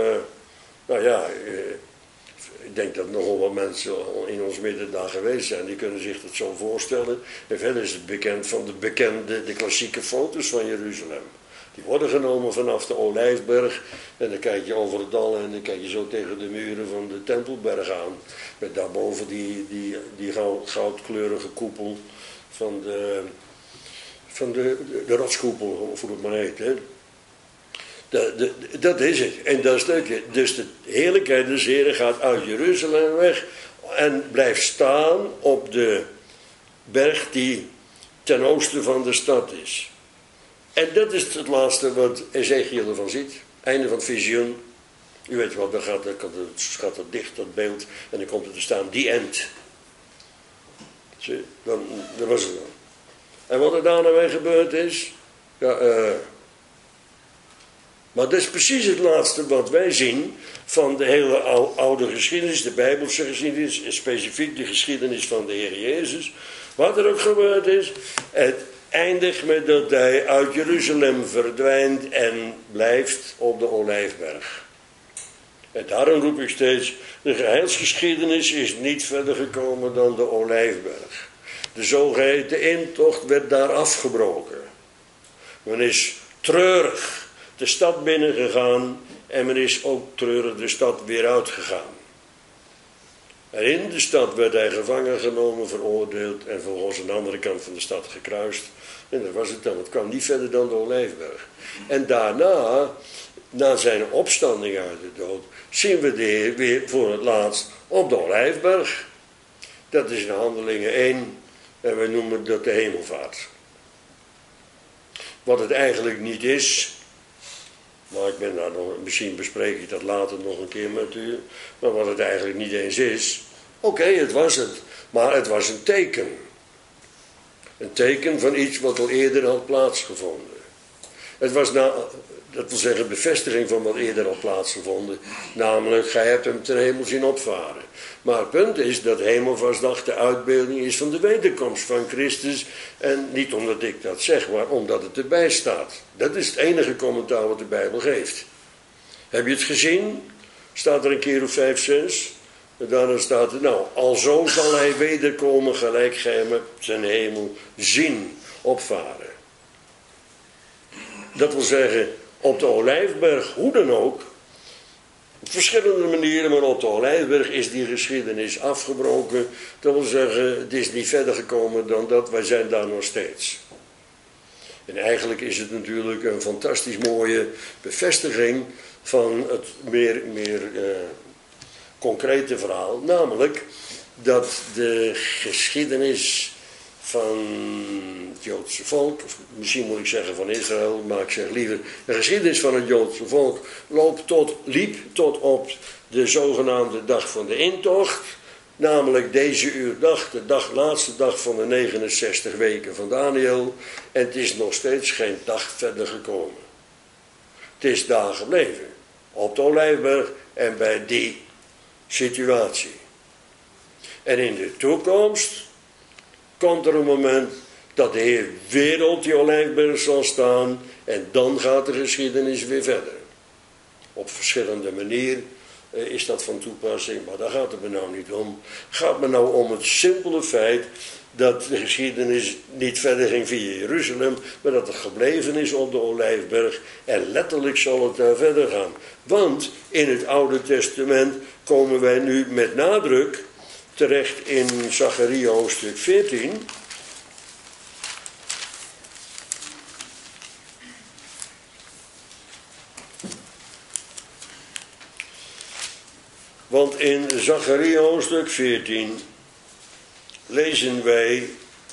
ik denk dat nogal wat mensen in ons midden daar geweest zijn. Die kunnen zich dat zo voorstellen. En verder is het bekend van de klassieke foto's van Jeruzalem. Die worden genomen vanaf de Olijfberg. En dan kijk je over het dal en dan kijk je zo tegen de muren van de Tempelberg aan. Met daarboven die goudkleurige koepel van de rotskoepel, of hoe het maar heet. Hè. Dat is het. En dat stukje. Dus de heerlijkheid des Heren gaat uit Jeruzalem weg en blijft staan op de berg die ten oosten van de stad is. En dat is het laatste wat Ezekiel ervan ziet. Einde van het visioen. U weet wel, dan gaat het dicht, dat beeld. En dan komt er te staan, die end. Zie, dat was het dan. En wat er daarna weer gebeurd is. Maar dat is precies het laatste wat wij zien van de hele oude geschiedenis, de Bijbelse geschiedenis, en specifiek de geschiedenis van de Heer Jezus. Wat er ook gebeurd is, het eindigt met dat hij uit Jeruzalem verdwijnt en blijft op de Olijfberg. En daarom roep ik steeds, de geheilsgeschiedenis is niet verder gekomen dan de Olijfberg. De zogeheten intocht werd daar afgebroken. Men is treurig de stad binnengegaan en men is ook treurig de stad weer uitgegaan. En in de stad werd hij gevangen genomen, veroordeeld en vervolgens aan de andere kant van de stad gekruist. En dat was het dan. Het kwam niet verder dan de Olijfberg. En daarna, na zijn opstanding uit de dood, zien we de Heer weer voor het laatst op de Olijfberg. Dat is in Handelingen 1 en we noemen dat de hemelvaart. Wat het eigenlijk niet is, maar ik ben daar nog, misschien bespreek ik dat later nog een keer met u, maar wat het eigenlijk niet eens is, oké, het was het, maar het was een teken. Een teken van iets wat al eerder had plaatsgevonden. Het was dat wil zeggen bevestiging van wat eerder had plaatsgevonden. Namelijk, gij hebt hem ten hemel zien opvaren. Maar het punt is dat hemelvaartsdag de uitbeelding is van de wederkomst van Christus. En niet omdat ik dat zeg, maar omdat het erbij staat. Dat is het enige commentaar wat de Bijbel geeft. Heb je het gezien? Staat er een keer of 5, 6. En daarna staat er, alzo zal hij wederkomen gelijk gij hem ten hemel zien opvaren. Dat wil zeggen, op de Olijfberg, hoe dan ook, op verschillende manieren, maar op de Olijfberg is die geschiedenis afgebroken. Dat wil zeggen, het is niet verder gekomen dan dat, wij zijn daar nog steeds. En eigenlijk is het natuurlijk een fantastisch mooie bevestiging van het meer concrete verhaal. Namelijk dat de geschiedenis van het Joodse volk, of misschien moet ik zeggen van Israël, maar ik zeg liever, de geschiedenis van het Joodse volk liep tot op de zogenaamde dag van de intocht, namelijk deze uurdag, de laatste dag van de 69 weken van Daniel, en het is nog steeds geen dag verder gekomen. Het is daar gebleven, op de Olijfberg en bij die situatie. En in de toekomst komt er een moment dat de Heer weer op die Olijfberg zal staan en dan gaat de geschiedenis weer verder. Op verschillende manieren is dat van toepassing, maar daar gaat het me nou niet om. Het gaat me nou om het simpele feit dat de geschiedenis niet verder ging via Jeruzalem, maar dat het gebleven is op de Olijfberg en letterlijk zal het daar verder gaan. Want in het Oude Testament komen wij nu met nadruk terecht in Zacharia hoofdstuk 14. Want in Zacharia hoofdstuk 14 lezen wij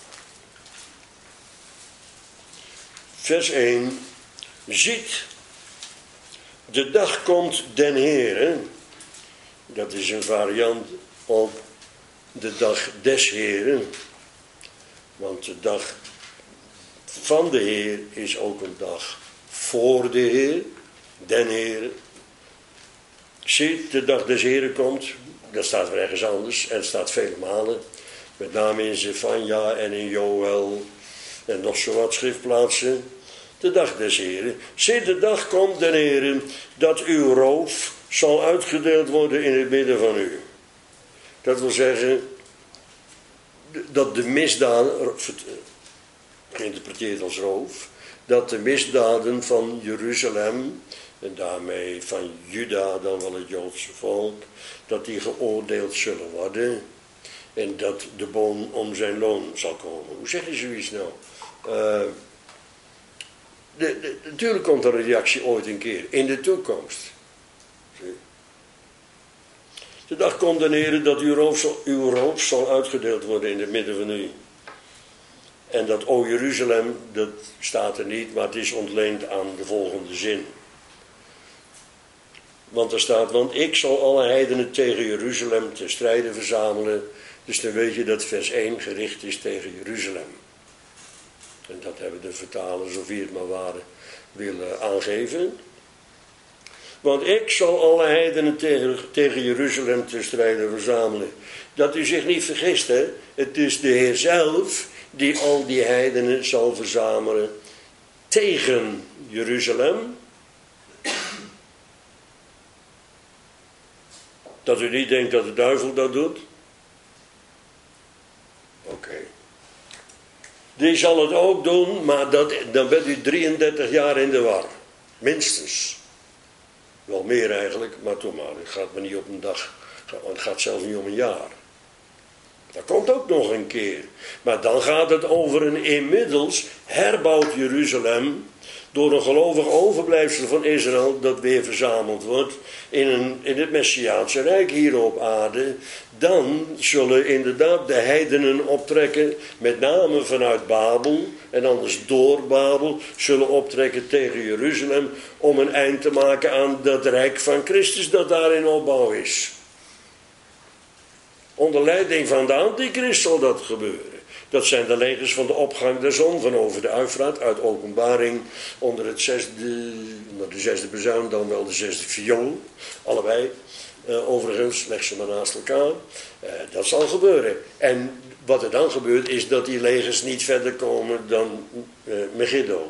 vers 1. Ziet, de dag komt den Heere. Dat is een variant op de dag des Heeren. Want de dag van de Heer is ook een dag voor de Heer, den Heere. Ziet, de dag des Heeren komt. Dat staat weer ergens anders en het staat vele malen. Met name in Zefania en in Joël en nog zo wat schriftplaatsen. De dag des Heeren. Ziet, de dag komt den Heeren dat uw roof zal uitgedeeld worden in het midden van u. Dat wil zeggen dat de misdaden, geïnterpreteerd als roof, dat de misdaden van Jeruzalem en daarmee van Juda, dan wel het Joodse volk, dat die geoordeeld zullen worden en dat de boon om zijn loon zal komen. Hoe zeg je zoiets nou? natuurlijk komt er een reactie ooit een keer, in de toekomst. De dag komt, den Heere, dat uw roof zal uitgedeeld worden in het midden van u. En dat O Jeruzalem, dat staat er niet, maar het is ontleend aan de volgende zin. Want er staat, want ik zal alle heidenen tegen Jeruzalem te strijden verzamelen. Dus dan weet je dat vers 1 gericht is tegen Jeruzalem. En dat hebben de vertalers, of wie het maar waren, willen aangeven. Want ik zal alle heidenen tegen Jeruzalem te strijden verzamelen. Dat u zich niet vergist, hè. Het is de Heer zelf die al die heidenen zal verzamelen tegen Jeruzalem. Dat u niet denkt dat de duivel dat doet. Oké. Die zal het ook doen, maar dan bent u 33 jaar in de war. Minstens. Wel meer eigenlijk, maar toch maar. Het gaat maar niet op een dag. Het gaat zelfs niet om een jaar. Dat komt ook nog een keer. Maar dan gaat het over een inmiddels herbouwd Jeruzalem. Door een gelovig overblijfsel van Israël dat weer verzameld wordt in het Messiaanse Rijk hier op aarde. Dan zullen inderdaad de heidenen optrekken, met name vanuit Babel en anders door Babel, zullen optrekken tegen Jeruzalem om een eind te maken aan dat Rijk van Christus dat daar in opbouw is. Onder leiding van de Antichrist zal dat gebeuren. Dat zijn de legers van de opgang der zon van over de Uifraat uit Openbaring onder de zesde bezuin, dan wel de zesde viool. Allebei, overigens, leg ze maar naast elkaar. Dat zal gebeuren. En wat er dan gebeurt is dat die legers niet verder komen dan Megiddo.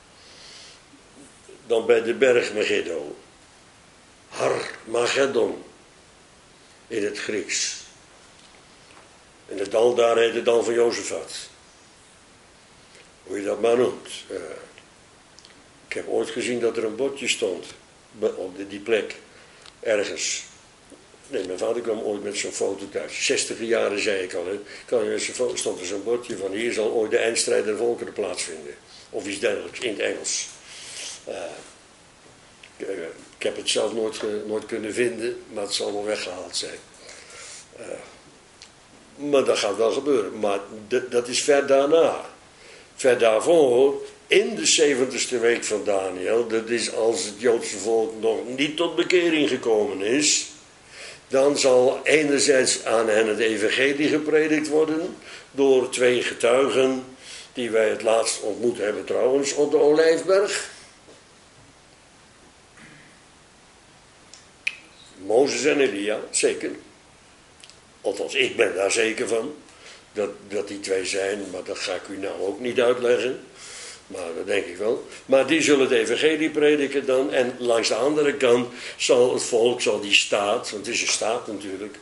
Dan bij de berg Megiddo. Har-Mageddon in het Grieks. En het dal daar heet het dal van Jozefat. Hoe je dat maar noemt. Ik heb ooit gezien dat er een bordje stond. Op die plek. Ergens. Nee, mijn vader kwam ooit met zo'n foto thuis. 60 jaren zei ik al. Stond er zo'n bordje van hier zal ooit de eindstrijd der volkeren plaatsvinden. Of iets dergelijks in het Engels. Ik heb het zelf nooit kunnen vinden. Maar het zal wel weggehaald zijn. Maar dat gaat wel gebeuren. Maar dat is ver daarna. Ver daarvoor, in de 70ste week van Daniel, dat is als het Joodse volk nog niet tot bekering gekomen is, dan zal enerzijds aan hen het evangelie gepredikt worden door 2 getuigen die wij het laatst ontmoet hebben trouwens op de Olijfberg. Mozes en Elia, zeker. Althans, ik ben daar zeker van, dat die 2 zijn, maar dat ga ik u nou ook niet uitleggen. Maar dat denk ik wel. Maar die zullen het evangelie prediken dan. En langs de andere kant zal het volk, zal die staat, want het is een staat natuurlijk,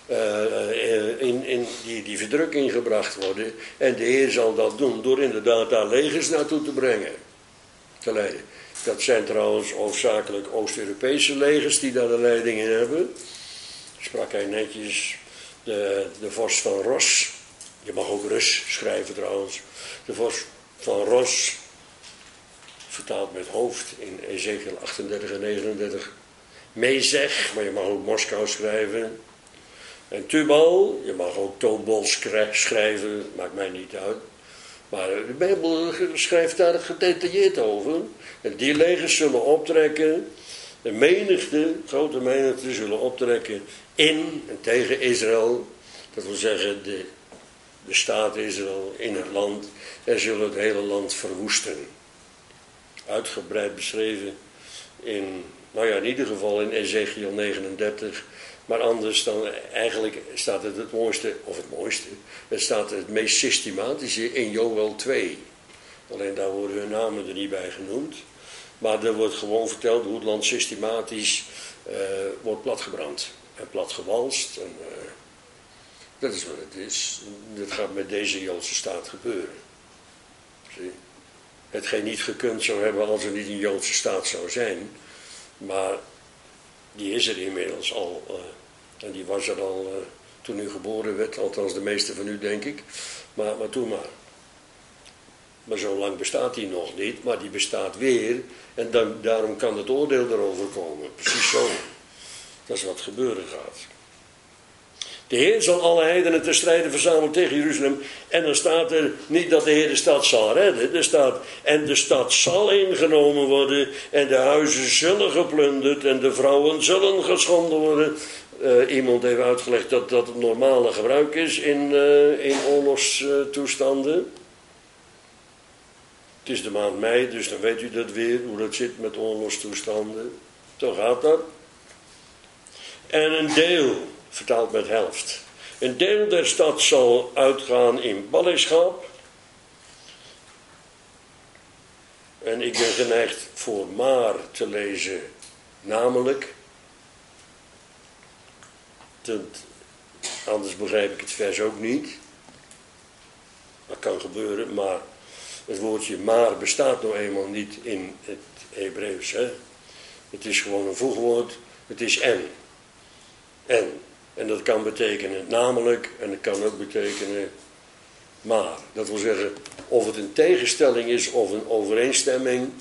in die verdrukking gebracht worden. En de Heer zal dat doen door inderdaad daar legers naartoe te brengen. Te leiden. Dat zijn trouwens hoofdzakelijk Oost-Europese legers die daar de leiding in hebben. Sprak hij netjes de vorst van Ros. Je mag ook Rus schrijven trouwens. De vorst van Ros, vertaald met hoofd in Ezekiel 38 en 39. Mezech, maar je mag ook Moskou schrijven. En Tubal, je mag ook Tobol schrijven, maakt mij niet uit. Maar de Bijbel schrijft daar gedetailleerd over. En die legers zullen optrekken. De menigte, grote menigte, zullen optrekken in en tegen Israël. Dat wil zeggen de staat Israël in het land. En zullen het hele land verwoesten. Uitgebreid beschreven in ieder geval in Ezekiel 39. Maar anders dan, eigenlijk staat het mooiste, het staat het meest systematische in Joël 2. Alleen daar worden hun namen er niet bij genoemd. Maar er wordt gewoon verteld hoe het land systematisch wordt platgebrand. En platgewalst. En, dat is wat het is. Dat gaat met deze Joodse staat gebeuren. Zie? Hetgeen niet gekund zou hebben als er niet een Joodse staat zou zijn. Maar die is er inmiddels al. En die was er al toen u geboren werd. Althans de meeste van u denk ik. Maar toen maar. Maar zo lang bestaat die nog niet, maar die bestaat weer. En daarom kan het oordeel erover komen. Precies zo. Dat is wat gebeuren gaat. De Heer zal alle heidenen te strijden verzamelen tegen Jeruzalem. En dan staat er niet dat de Heer de stad zal redden. Er staat, en de stad zal ingenomen worden. En de huizen zullen geplunderd. En de vrouwen zullen geschonden worden. Iemand heeft uitgelegd dat dat het normale gebruik is in oorlogstoestanden. Het is de maand mei, dus dan weet u dat weer, hoe dat zit met oorlogstoestanden. Zo gaat dat. En een deel, vertaald met helft. Een deel der stad zal uitgaan in ballingschap. En ik ben geneigd voor maar te lezen, namelijk. Anders begrijp ik het vers ook niet. Dat kan gebeuren, maar het woordje maar bestaat nou eenmaal niet in het Hebreeuws. Het is gewoon een voegwoord, het is en. En dat kan betekenen namelijk en dat kan ook betekenen maar. Dat wil zeggen, of het een tegenstelling is of een overeenstemming,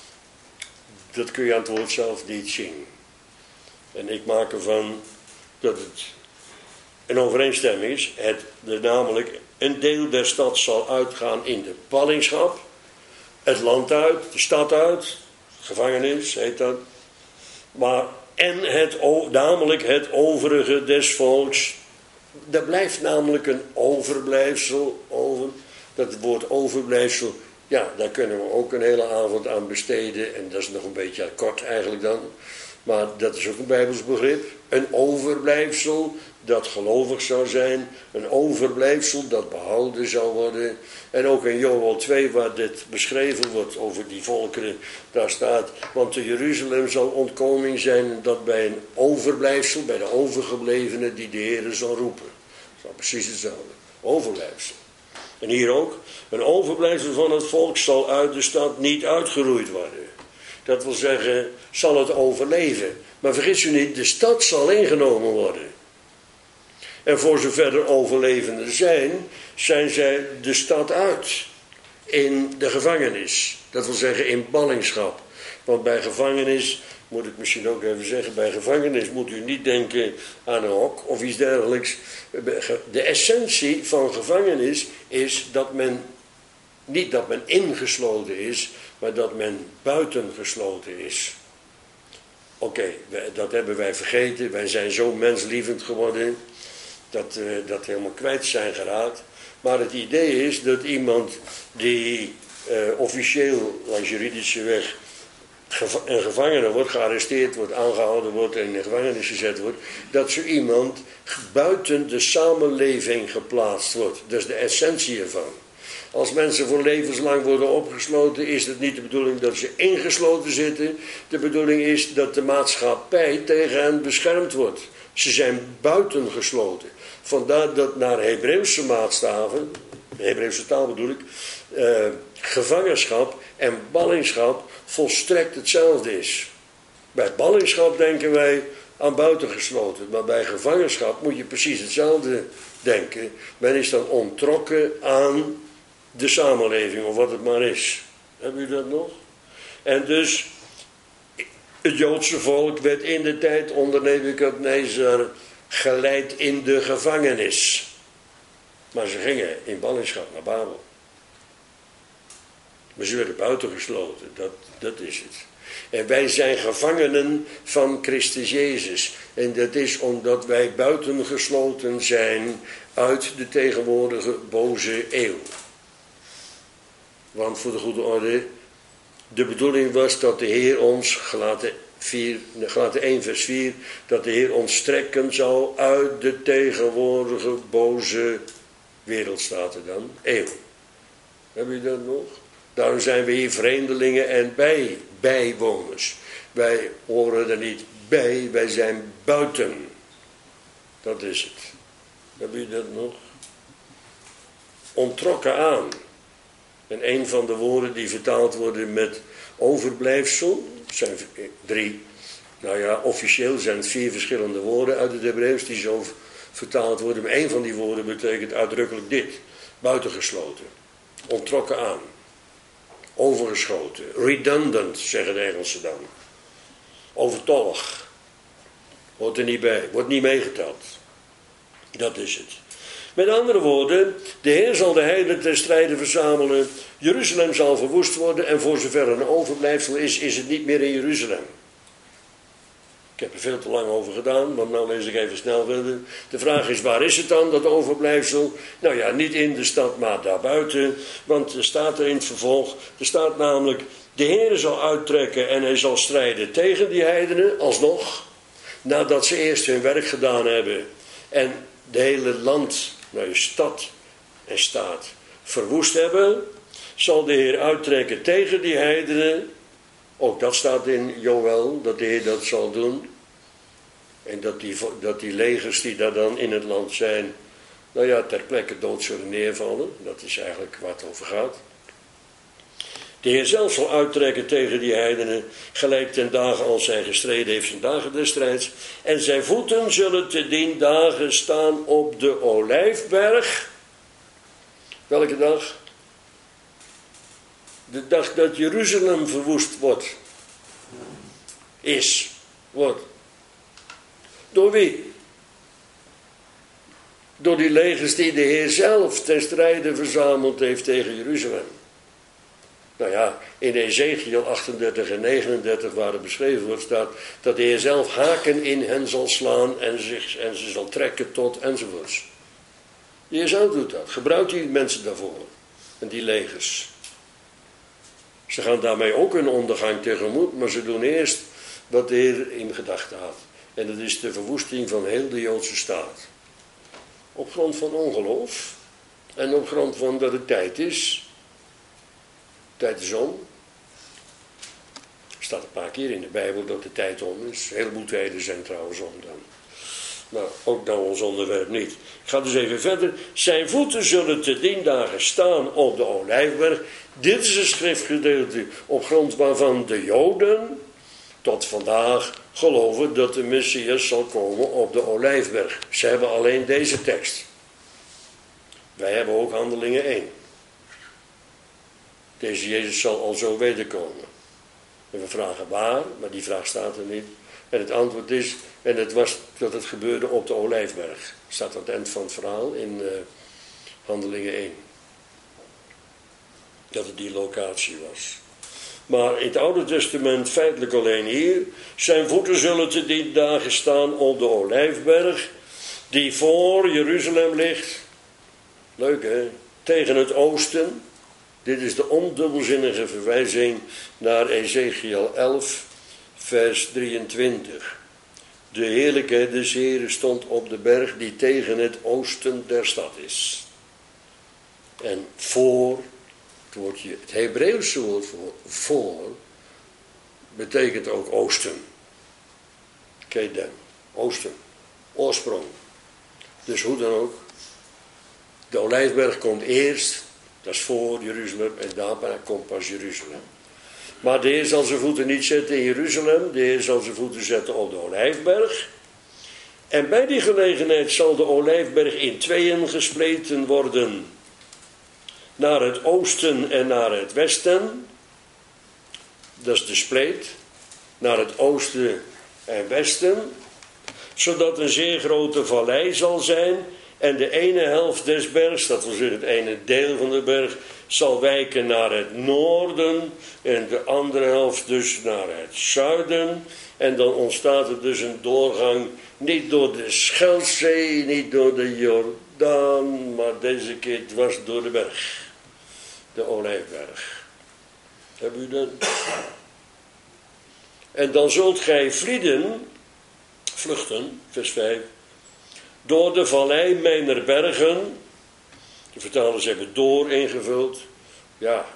dat kun je aan het woord zelf niet zien. En ik maak ervan dat het een overeenstemming is, namelijk een deel der stad zal uitgaan in de ballingschap, het land uit, de stad uit, gevangenis heet dat, maar namelijk het overige des volks, daar blijft namelijk een overblijfsel over, dat woord overblijfsel, ja, daar kunnen we ook een hele avond aan besteden en dat is nog een beetje kort eigenlijk dan. Maar dat is ook een Bijbels begrip. Een overblijfsel dat gelovig zou zijn. Een overblijfsel dat behouden zou worden. En ook in Joël 2 waar dit beschreven wordt over die volkeren. Daar staat, want te Jeruzalem zal ontkoming zijn dat bij een overblijfsel, bij de overgeblevenen die de Heere zal roepen. Dat is precies hetzelfde. Overblijfsel. En hier ook. Een overblijfsel van het volk zal uit de stad niet uitgeroeid worden. Dat wil zeggen, zal het overleven. Maar vergis u niet, de stad zal ingenomen worden. En voor zover er overlevenden zijn zij de stad uit. In de gevangenis. Dat wil zeggen in ballingschap. Want bij gevangenis, moet ik misschien ook even zeggen, bij gevangenis moet u niet denken aan een hok of iets dergelijks. De essentie van gevangenis is dat men, niet dat men ingesloten is, maar dat men buitengesloten is. Oké, dat hebben wij vergeten. Wij zijn zo menslievend geworden dat we dat helemaal kwijt zijn geraakt. Maar het idee is dat iemand die officieel langs juridische weg een gevangene wordt, gearresteerd wordt, aangehouden wordt en in de gevangenis gezet wordt, dat zo iemand buiten de samenleving geplaatst wordt. Dat is de essentie ervan. Als mensen voor levenslang worden opgesloten, is het niet de bedoeling dat ze ingesloten zitten. De bedoeling is dat de maatschappij tegen hen beschermd wordt. Ze zijn buitengesloten. Vandaar dat naar Hebreeuwse maatstaven, de Hebreeuwse taal bedoel ik, gevangenschap en ballingschap volstrekt hetzelfde is. Bij ballingschap denken wij aan buitengesloten, maar bij gevangenschap moet je precies hetzelfde denken. Men is dan onttrokken aan de samenleving, of wat het maar is. Hebben jullie dat nog? En dus, het Joodse volk werd in de tijd onder Nebukadnezar geleid in de gevangenis. Maar ze gingen in ballingschap naar Babel. Maar ze werden buitengesloten, dat is het. En wij zijn gevangenen van Christus Jezus. En dat is omdat wij buitengesloten zijn uit de tegenwoordige boze eeuw. Want voor de goede orde, de bedoeling was dat de Heer ons, Galaten 1 vers 4, dat de Heer ons trekken zou uit de tegenwoordige boze wereld, staat er dan, eeuw. Hebben jullie dat nog? Daarom zijn we hier vreemdelingen en bijwoners. Wij horen er niet bij, wij zijn buiten. Dat is het. Hebben jullie dat nog? Onttrokken aan. En een van de woorden die vertaald worden met overblijfsel, zijn 3. Nou ja, officieel zijn het 4 verschillende woorden uit het Hebreeuws die zo vertaald worden. Maar één van die woorden betekent uitdrukkelijk dit. Buitengesloten. Onttrokken aan. overgeschoten. Redundant, zeggen de Engelsen dan. Overtollig. Hoort er niet bij, wordt niet meegeteld. Dat is het. Met andere woorden, de Heer zal de heidenen ten strijde verzamelen. Jeruzalem zal verwoest worden en voor zover een overblijfsel is, is het niet meer in Jeruzalem. Ik heb er veel te lang over gedaan, maar nou lees ik even snel verder. De vraag is, waar is het dan, dat overblijfsel? Nou ja, niet in de stad, maar daarbuiten. Want er staat er in het vervolg, er staat namelijk, de Heer zal uittrekken en hij zal strijden tegen die heidenen, alsnog. Nadat ze eerst hun werk gedaan hebben en de hele land, nou, stad en staat verwoest hebben, zal de Heer uittrekken tegen die heidenen. Ook dat staat in Joël, dat de Heer dat zal doen. En dat die legers die daar dan in het land zijn, nou ja, ter plekke dood zullen neervallen. Dat is eigenlijk waar het over gaat. De Heer zelf zal uittrekken tegen die heidenen, gelijk ten dagen als hij gestreden heeft in dagen des strijds. En zijn voeten zullen te dien dagen staan op de Olijfberg. Welke dag? De dag dat Jeruzalem verwoest wordt. Wordt. Door wie? Door die legers die de Heer zelf ten strijde verzameld heeft tegen Jeruzalem. Nou ja, in Ezekiel 38 en 39 waar het beschreven wordt staat dat de Heer zelf haken in hen zal slaan en ze zal trekken tot enzovoorts. De Heer zelf doet dat. Gebruikt die mensen daarvoor. En die legers. Ze gaan daarmee ook hun ondergang tegemoet, maar ze doen eerst wat de Heer in gedachten had. En dat is de verwoesting van heel de Joodse staat. Op grond van ongeloof en op grond van dat het tijd is. Tijd is om. Er staat een paar keer in de Bijbel dat de tijd om is. Een heleboel tijden zijn trouwens om dan. Maar ook dan ons onderwerp niet. Ik ga dus even verder. Zijn voeten zullen te dien dagen staan op de Olijfberg. Dit is een schriftgedeelte op grond waarvan de Joden tot vandaag geloven dat de Messias zal komen op de Olijfberg. Ze hebben alleen deze tekst. Wij hebben ook Handelingen 1. Deze Jezus zal al zo wederkomen. En we vragen waar, maar die vraag staat er niet. En het antwoord is, en het was dat het gebeurde op de Olijfberg. Staat aan het eind van het verhaal in Handelingen 1. Dat het die locatie was. Maar in het Oude Testament feitelijk alleen hier. Zijn voeten zullen te die dagen staan op de Olijfberg, die voor Jeruzalem ligt. Leuk hè? Tegen het oosten. Dit is de ondubbelzinnige verwijzing naar Ezekiel 11, vers 23. De heerlijkheid des Heren stond op de berg die tegen het oosten der stad is. En voor, het Hebreeuwse woord voor, betekent ook oosten. Kedem, oosten, oorsprong. Dus hoe dan ook, de Olijfberg komt eerst. Dat is voor Jeruzalem en daarna komt pas Jeruzalem. Maar de Heer zal zijn voeten niet zetten in Jeruzalem. De Heer zal zijn voeten zetten op de Olijfberg. En bij die gelegenheid zal de Olijfberg in tweeën gespleten worden. Naar het oosten en naar het westen. Dat is de spleet. Naar het oosten en westen. Zodat een zeer grote vallei zal zijn. En de ene helft des bergs, dat wil zeggen het ene deel van de berg, zal wijken naar het noorden. En de andere helft dus naar het zuiden. En dan ontstaat er dus een doorgang, niet door de Scheldzee, niet door de Jordaan, maar deze keer dwars door de berg. De Olijfberg. Hebben u dat? En dan zult gij vluchten, vers 5. Door de vallei mijner bergen. De vertalers hebben door ingevuld. Ja,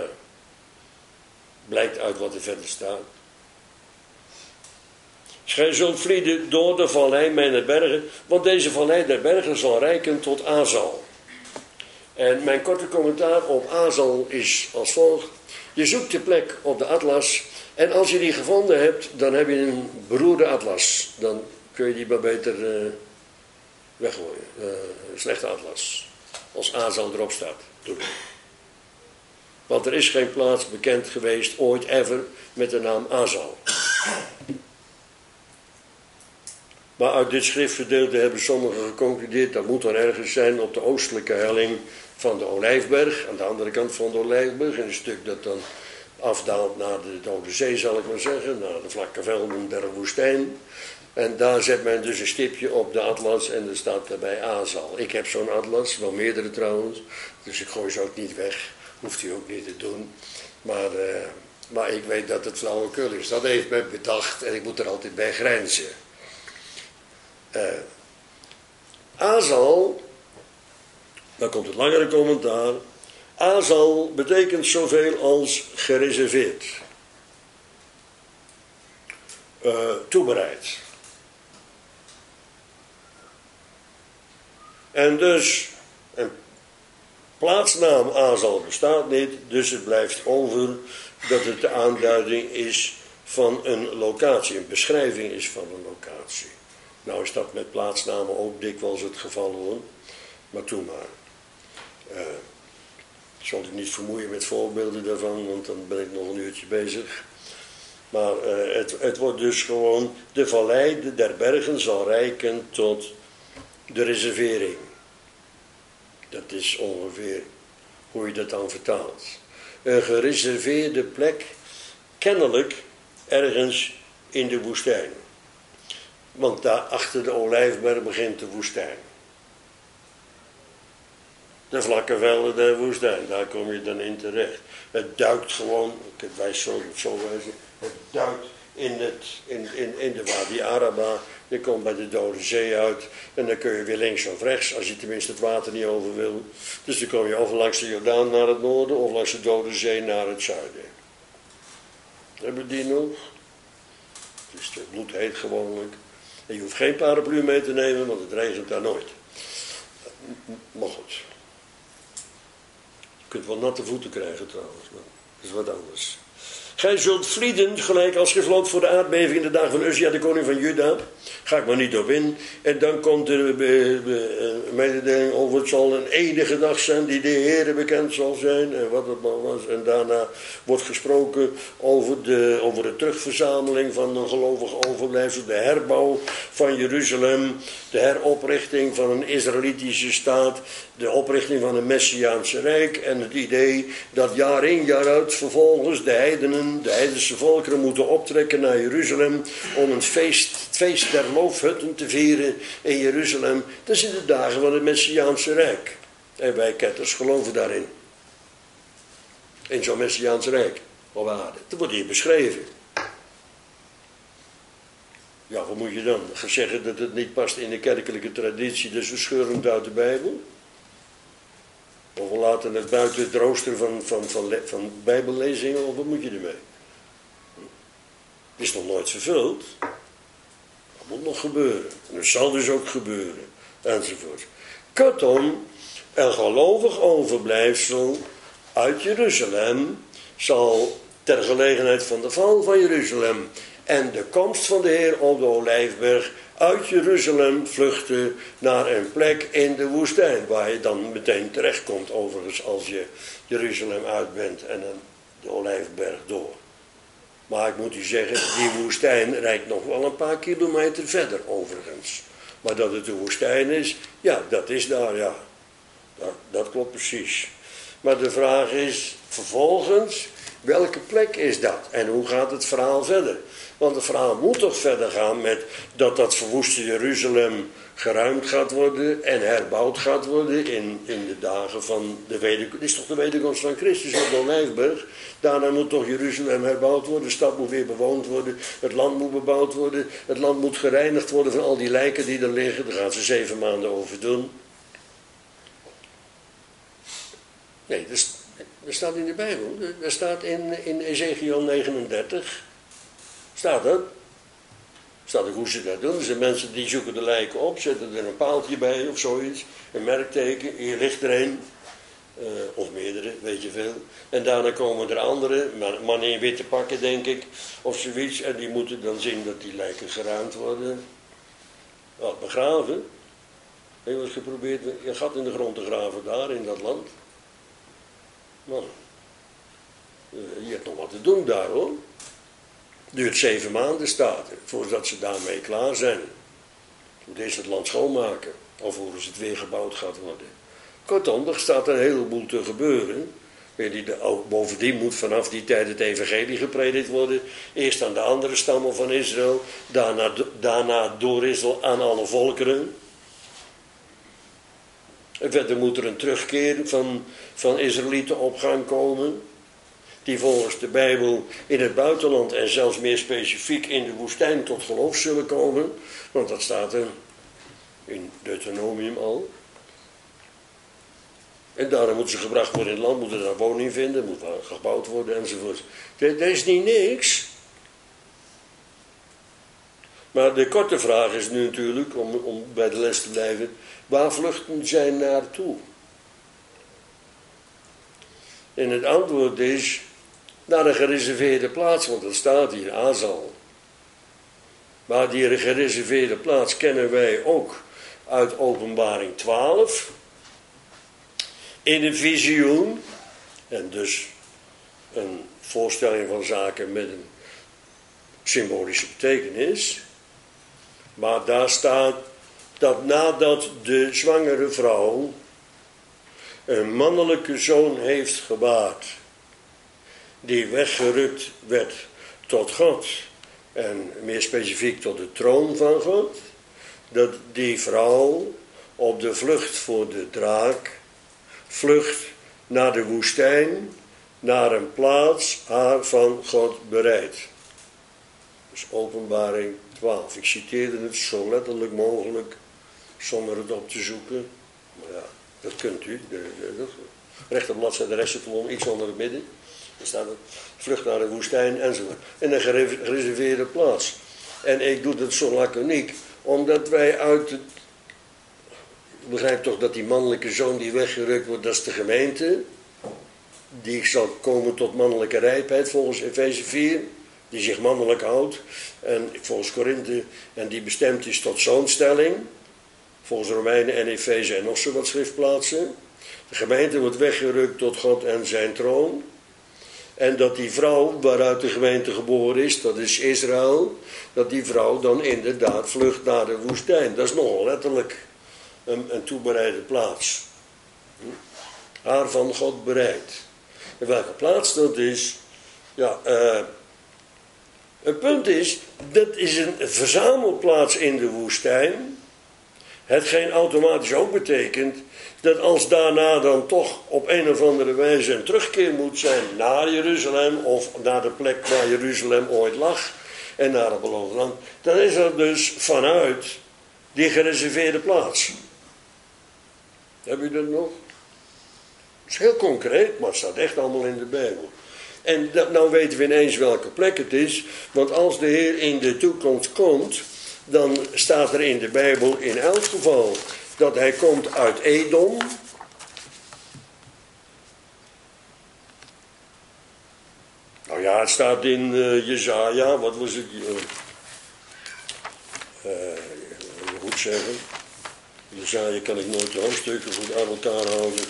blijkt uit wat er verder staat. Gij zult vlieden door de vallei mijner bergen. Want deze vallei der bergen zal reiken tot Azal. En mijn korte commentaar op Azal is als volgt. Je zoekt je plek op de atlas. En als je die gevonden hebt, dan heb je een beroerde atlas. Dan kun je die maar beter weggooien. Een slechte atlas. Als Azal erop staat. Want er is geen plaats bekend geweest, ooit ever, met de naam Azal. Maar uit dit schriftgedeelte hebben sommigen geconcludeerd, dat moet dan ergens zijn op de oostelijke helling van de Olijfberg, aan de andere kant van de Olijfberg, een stuk dat dan afdaalt naar de Dode Zee, zal ik maar zeggen, naar de vlakke velden der woestijn. En daar zet men dus een stipje op de atlas en er staat daarbij Azal. Ik heb zo'n atlas, wel meerdere trouwens, dus ik gooi ze ook niet weg, hoeft u ook niet te doen. Maar ik weet dat het flauwekul is. Dat heeft men bedacht en ik moet er altijd bij grenzen. Azal, dan komt het langere commentaar. Azal betekent zoveel als gereserveerd. Toebereid. En dus, een plaatsnaam Azal bestaat niet, dus het blijft over dat het de aanduiding is van een locatie, een beschrijving is van een locatie. Nou is dat met plaatsnamen ook dikwijls het geval hoor, maar toe maar. Ik zal u niet vermoeien met voorbeelden daarvan, want dan ben ik nog een uurtje bezig. Maar het wordt dus gewoon, de vallei der bergen zal reiken tot de reservering. Dat is ongeveer hoe je dat dan vertaalt. Een gereserveerde plek, kennelijk ergens in de woestijn. Want daar achter de Olijfberg begint de woestijn. De vlakke velden der woestijn, daar kom je dan in terecht. Het duikt gewoon, ik wijs zo wijzen, het duikt in de Wadi Araba. Je komt bij de Dode Zee uit en dan kun je weer links of rechts, als je tenminste het water niet over wil. Dus dan kom je of langs de Jordaan naar het noorden of langs de Dode Zee naar het zuiden. Hebben we die nog? Het is bloedheet gewoonlijk. En je hoeft geen paraplu mee te nemen, want het regent daar nooit. Maar goed. Je kunt wel natte voeten krijgen trouwens, maar dat is wat anders. Gij zult vlieden, gelijk als je vloot voor de aardbeving in de dagen van Uzia, de koning van Juda. Ga ik maar niet op in. En dan komt de mededeling over het zal een enige dag zijn die de Heere bekend zal zijn. En wat het maar was. En daarna wordt gesproken over de terugverzameling van een gelovig overblijfsel. De herbouw van Jeruzalem. De heroprichting van een Israëlitische staat. De oprichting van een Messiaanse Rijk. En het idee dat jaar in jaar uit vervolgens de heidense volkeren moeten optrekken naar Jeruzalem om een feest der loofhutten te vieren in Jeruzalem. Dat is in de dagen van het Messiaanse Rijk. En wij ketters geloven daarin. In zo'n Messiaanse Rijk op aarde. Dat wordt hier beschreven. Ja, wat moet je dan? Gaan zeggen dat het niet past in de kerkelijke traditie, dus we scheuren het uit de Bijbel? Of we laten het buiten het rooster van bijbellezingen, of wat moet je ermee? Het is nog nooit vervuld. Dat moet nog gebeuren. En dat zal dus ook gebeuren. Enzovoort. Kortom, een gelovig overblijfsel uit Jeruzalem zal ter gelegenheid van de val van Jeruzalem en de komst van de Heer op de Olijfberg uit Jeruzalem vluchten naar een plek in de woestijn, waar je dan meteen terechtkomt overigens als je Jeruzalem uit bent en dan de Olijfberg door. Maar ik moet u zeggen, die woestijn reikt nog wel een paar kilometer verder overigens. Maar dat het een woestijn is, ja, dat is daar, ja. Dat klopt precies. Maar de vraag is vervolgens, welke plek is dat? En hoe gaat het verhaal verder? Want het verhaal moet toch verder gaan met dat verwoeste Jeruzalem geruimd gaat worden en herbouwd gaat worden in de dagen van de wederkomst. Het is toch de wederkomst van Christus op de Olijfberg? Daarna moet toch Jeruzalem herbouwd worden, de stad moet weer bewoond worden, het land moet bebouwd worden, het land moet gereinigd worden van al die lijken die er liggen. Daar gaan ze 7 maanden over doen. Nee, dat staat in de Bijbel. Dat staat in Ezekiel 39. Staat dat? Staat ook hoe ze dat doen. Er zijn mensen die zoeken de lijken op, zetten er een paaltje bij of zoiets. Een merkteken, hier ligt er een. Of meerdere, weet je veel. En daarna komen er andere, mannen in witte pakken denk ik, of zoiets. En die moeten dan zien dat die lijken geruimd worden. Wat, begraven? Heb je wat geprobeerd een gat in de grond te graven daar in dat land? Man, Je hebt nog wat te doen daar hoor. Duurt 7 maanden staat er, voordat ze daarmee klaar zijn. Moet eerst het land schoonmaken, alvorens het weer gebouwd gaat worden. Kortom, er staat een heleboel te gebeuren. Bovendien moet vanaf die tijd het evangelie gepredikt worden. Eerst aan de andere stammen van Israël, daarna door Israël aan alle volkeren. En verder moet er een terugkeer van Israëlieten op gang komen. Die volgens de Bijbel in het buitenland en zelfs meer specifiek in de woestijn tot geloof zullen komen. Want dat staat er in Deuteronomium al. En daarom moeten ze gebracht worden in het land, moeten daar woning vinden, moet daar gebouwd worden enzovoort. Dat is niet niks. Maar de korte vraag is nu natuurlijk, om bij de les te blijven, waar vluchten zij naartoe? En het antwoord is, naar een gereserveerde plaats, want dat staat hier, Azal. Maar die gereserveerde plaats kennen wij ook uit Openbaring 12. In een visioen, en dus een voorstelling van zaken met een symbolische betekenis. Maar daar staat dat nadat de zwangere vrouw een mannelijke zoon heeft gebaard, die weggerukt werd tot God, en meer specifiek tot de troon van God, dat die vrouw op de vlucht voor de draak vlucht naar de woestijn, naar een plaats haar van God bereid. Dus Openbaring 12. Ik citeerde het zo letterlijk mogelijk, zonder het op te zoeken. Maar ja, dat kunt u. De rechterbladzijde, rechtse kolom, iets onder het midden. Dan staat het, vlucht naar de woestijn enzovoort. En een gereserveerde plaats. En ik doe dat zo laconiek, omdat wij uit het... Ik begrijp toch dat die mannelijke zoon die weggerukt wordt, dat is de gemeente. Die zal komen tot mannelijke rijpheid volgens Efeze 4. Die zich mannelijk houdt. En volgens Korinthe. En die bestemd is tot zoonstelling. Volgens Romeinen en Efeze en nog zo wat schriftplaatsen. De gemeente wordt weggerukt tot God en zijn troon. En dat die vrouw waaruit de gemeente geboren is, dat is Israël. Dat die vrouw dan inderdaad vlucht naar de woestijn. Dat is nogal letterlijk een toebereide plaats. Haar van God bereid. En welke plaats dat is? Ja, het punt is, dat is een verzamelplaats in de woestijn. Hetgeen automatisch ook betekent dat als daarna dan toch op een of andere wijze een terugkeer moet zijn naar Jeruzalem of naar de plek waar Jeruzalem ooit lag en naar het beloofde land, dan is dat dus vanuit die gereserveerde plaats. Heb je dat nog? Het is heel concreet, maar het staat echt allemaal in de Bijbel. En nou weten we ineens welke plek het is, want als de Heer in de toekomst komt, dan staat er in de Bijbel in elk geval dat hij komt uit Edom. Nou ja, het staat in Jesaja, wat was het? Goed zeggen. Jesaja kan ik nooit de hoofdstukken goed aan elkaar houden.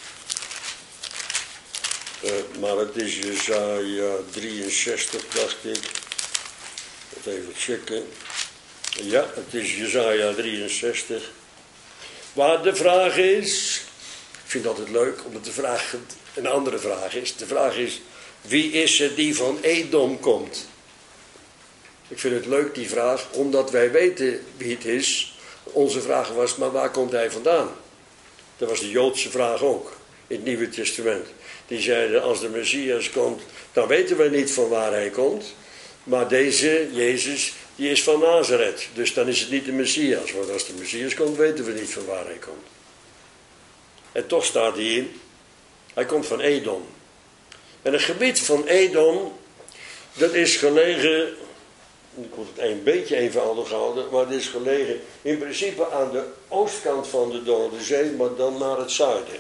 Maar het is Jesaja 63, dacht ik. Even checken. Ja, het is Jesaja 63. Waar de vraag is, ik vind het altijd leuk, omdat de vraag een andere vraag is. De vraag is, wie is het die van Edom komt? Ik vind het leuk, die vraag, omdat wij weten wie het is. Onze vraag was, maar waar komt hij vandaan? Dat was de Joodse vraag ook, in het Nieuwe Testament. Die zeiden, als de Messias komt, dan weten we niet van waar hij komt. Maar deze, Jezus, die is van Nazareth. Dus dan is het niet de Messias. Want als de Messias komt, weten we niet van waar hij komt. En toch staat hier, hij komt van Edom. En het gebied van Edom, dat is gelegen, ik moet het een beetje eenvoudig houden, maar het is gelegen in principe aan de oostkant van de Dode Zee, maar dan naar het zuiden.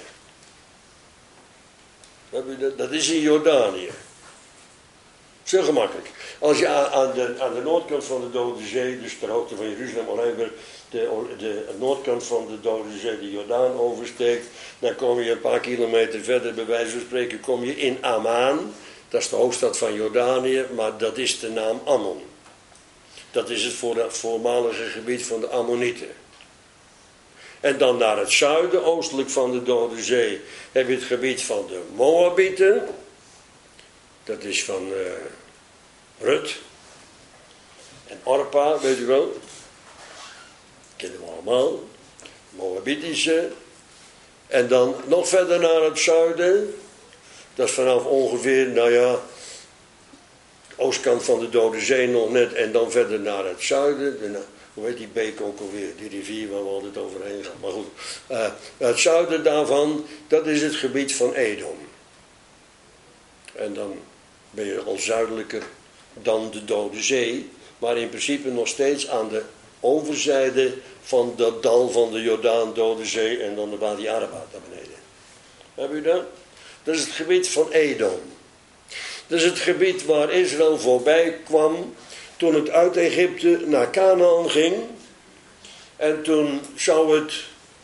Dat is in Jordanië. Zo gemakkelijk. Als je aan de noordkant van de Dode Zee, dus ter hoogte van Jeruzalem, Olijfberg, de noordkant van de Dode Zee, de Jordaan oversteekt, dan kom je een paar kilometer verder, bij wijze van spreken, kom je in Amman. Dat is de hoofdstad van Jordanië, maar dat is de naam Ammon. Dat is het voormalige gebied van de Ammonieten. En dan naar het zuiden, oostelijk van de Dode Zee, heb je het gebied van de Moabieten. Dat is van Rut en Orpa, weet u wel. Kennen we allemaal. Moabitische. En dan nog verder naar het zuiden. Dat is vanaf ongeveer, de oostkant van de Dode Zee nog net. En dan verder naar het zuiden. Hoe heet die beek ook alweer? Die rivier waar we altijd overheen gaan. Maar goed. Het zuiden daarvan, dat is het gebied van Edom. En dan ben je al zuidelijker dan de Dode Zee. Maar in principe nog steeds aan de overzijde van dat dal van de Jordaan, Dode Zee en dan de Wadi Araba daar beneden. Heb u dat? Dat is het gebied van Edom. Dat is het gebied waar Israël voorbij kwam toen het uit Egypte naar Canaan ging. En toen zou het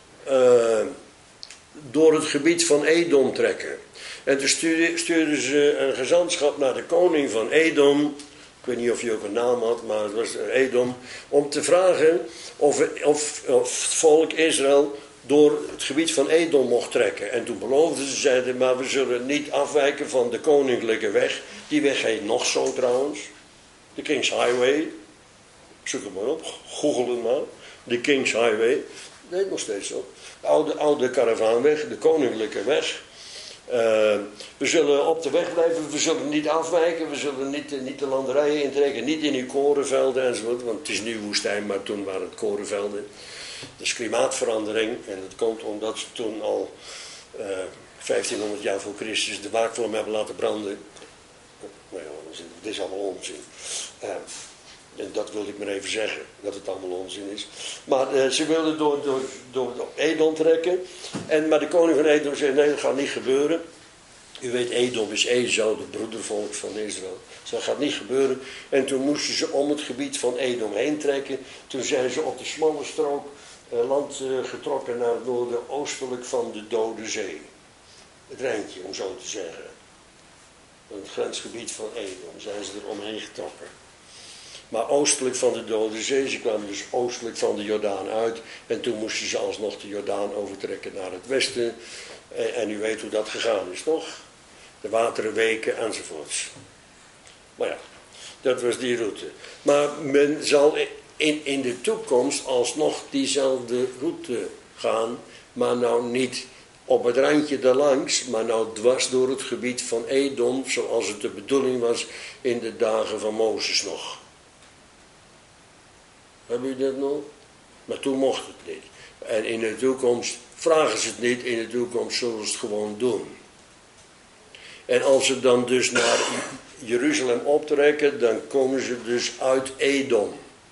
door het gebied van Edom trekken. En toen stuurden ze een gezantschap naar de koning van Edom. Ik weet niet of hij ook een naam had, maar het was Edom. Om te vragen of het volk Israël door het gebied van Edom mocht trekken. En toen beloofden ze, zeiden, maar we zullen niet afwijken van de koninklijke weg. Die weg heet nog zo trouwens. De King's Highway. Zoek het maar op, google het maar. De King's Highway. Dat heet nog steeds zo. De oude karavaanweg, de koninklijke weg. We zullen op de weg blijven, we zullen niet afwijken, we zullen niet de landerijen intrekken, niet in uw korenvelden enzovoort, want het is nu woestijn, maar toen waren het korenvelden. Dat is klimaatverandering en dat komt omdat ze toen al 1500 jaar voor Christus de waakvlam hebben laten branden. Nou ja, dit is allemaal onzin. En dat wilde ik maar even zeggen, dat het allemaal onzin is. Maar ze wilden door Edom trekken. Maar de koning van Edom zei, nee, dat gaat niet gebeuren. U weet, Edom is Esau, de broedervolk van Israël. Dus dat gaat niet gebeuren. En toen moesten ze om het gebied van Edom heen trekken. Toen zijn ze op de smalle strook land getrokken naar het noorden, oostelijk van de Dode Zee. Het Rijntje, om zo te zeggen. Van het grensgebied van Edom zijn ze er omheen getrokken. Maar oostelijk van de Dode Zee, ze kwamen dus oostelijk van de Jordaan uit. En toen moesten ze alsnog de Jordaan overtrekken naar het westen. En u weet hoe dat gegaan is, toch? De wateren weken enzovoorts. Maar ja, dat was die route. Maar men zal in de toekomst alsnog diezelfde route gaan. Maar nou niet op het randje daarlangs, maar nou dwars door het gebied van Edom. Zoals het de bedoeling was in de dagen van Mozes nog. Hebben u dat nog? Maar toen mocht het niet. En in de toekomst vragen ze het niet. In de toekomst zullen ze het gewoon doen. En als ze dan dus naar Jeruzalem optrekken, dan komen ze dus uit Edom.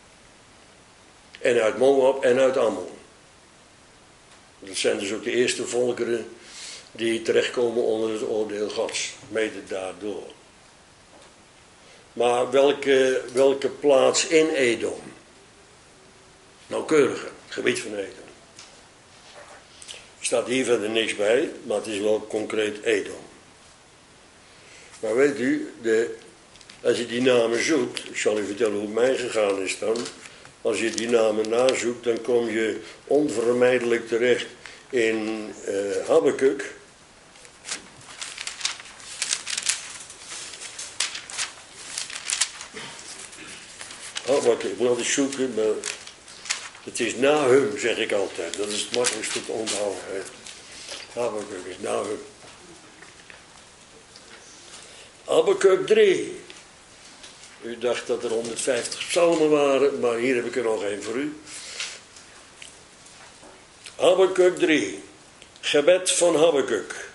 En uit Moab en uit Ammon. Dat zijn dus ook de eerste volkeren die terechtkomen onder het oordeel Gods. Mede daardoor. Maar welke plaats in Edom? Nauwkeurige, het gebied van Edom. Er staat hier verder niks bij, maar het is wel concreet Edom. Maar weet u, als je die namen zoekt, ik zal u vertellen hoe het mij gegaan is dan. Als je die namen nazoekt, dan kom je onvermijdelijk terecht in Habakuk. Habakuk, ik moet altijd zoeken, maar het is Nahum, zeg ik altijd. Dat is het makkelijkste te onthouden. Habakuk is Nahum. Habakuk 3. U dacht dat er 150 psalmen waren, maar hier heb ik er nog één voor u. Habakuk 3. Gebed van Habakuk.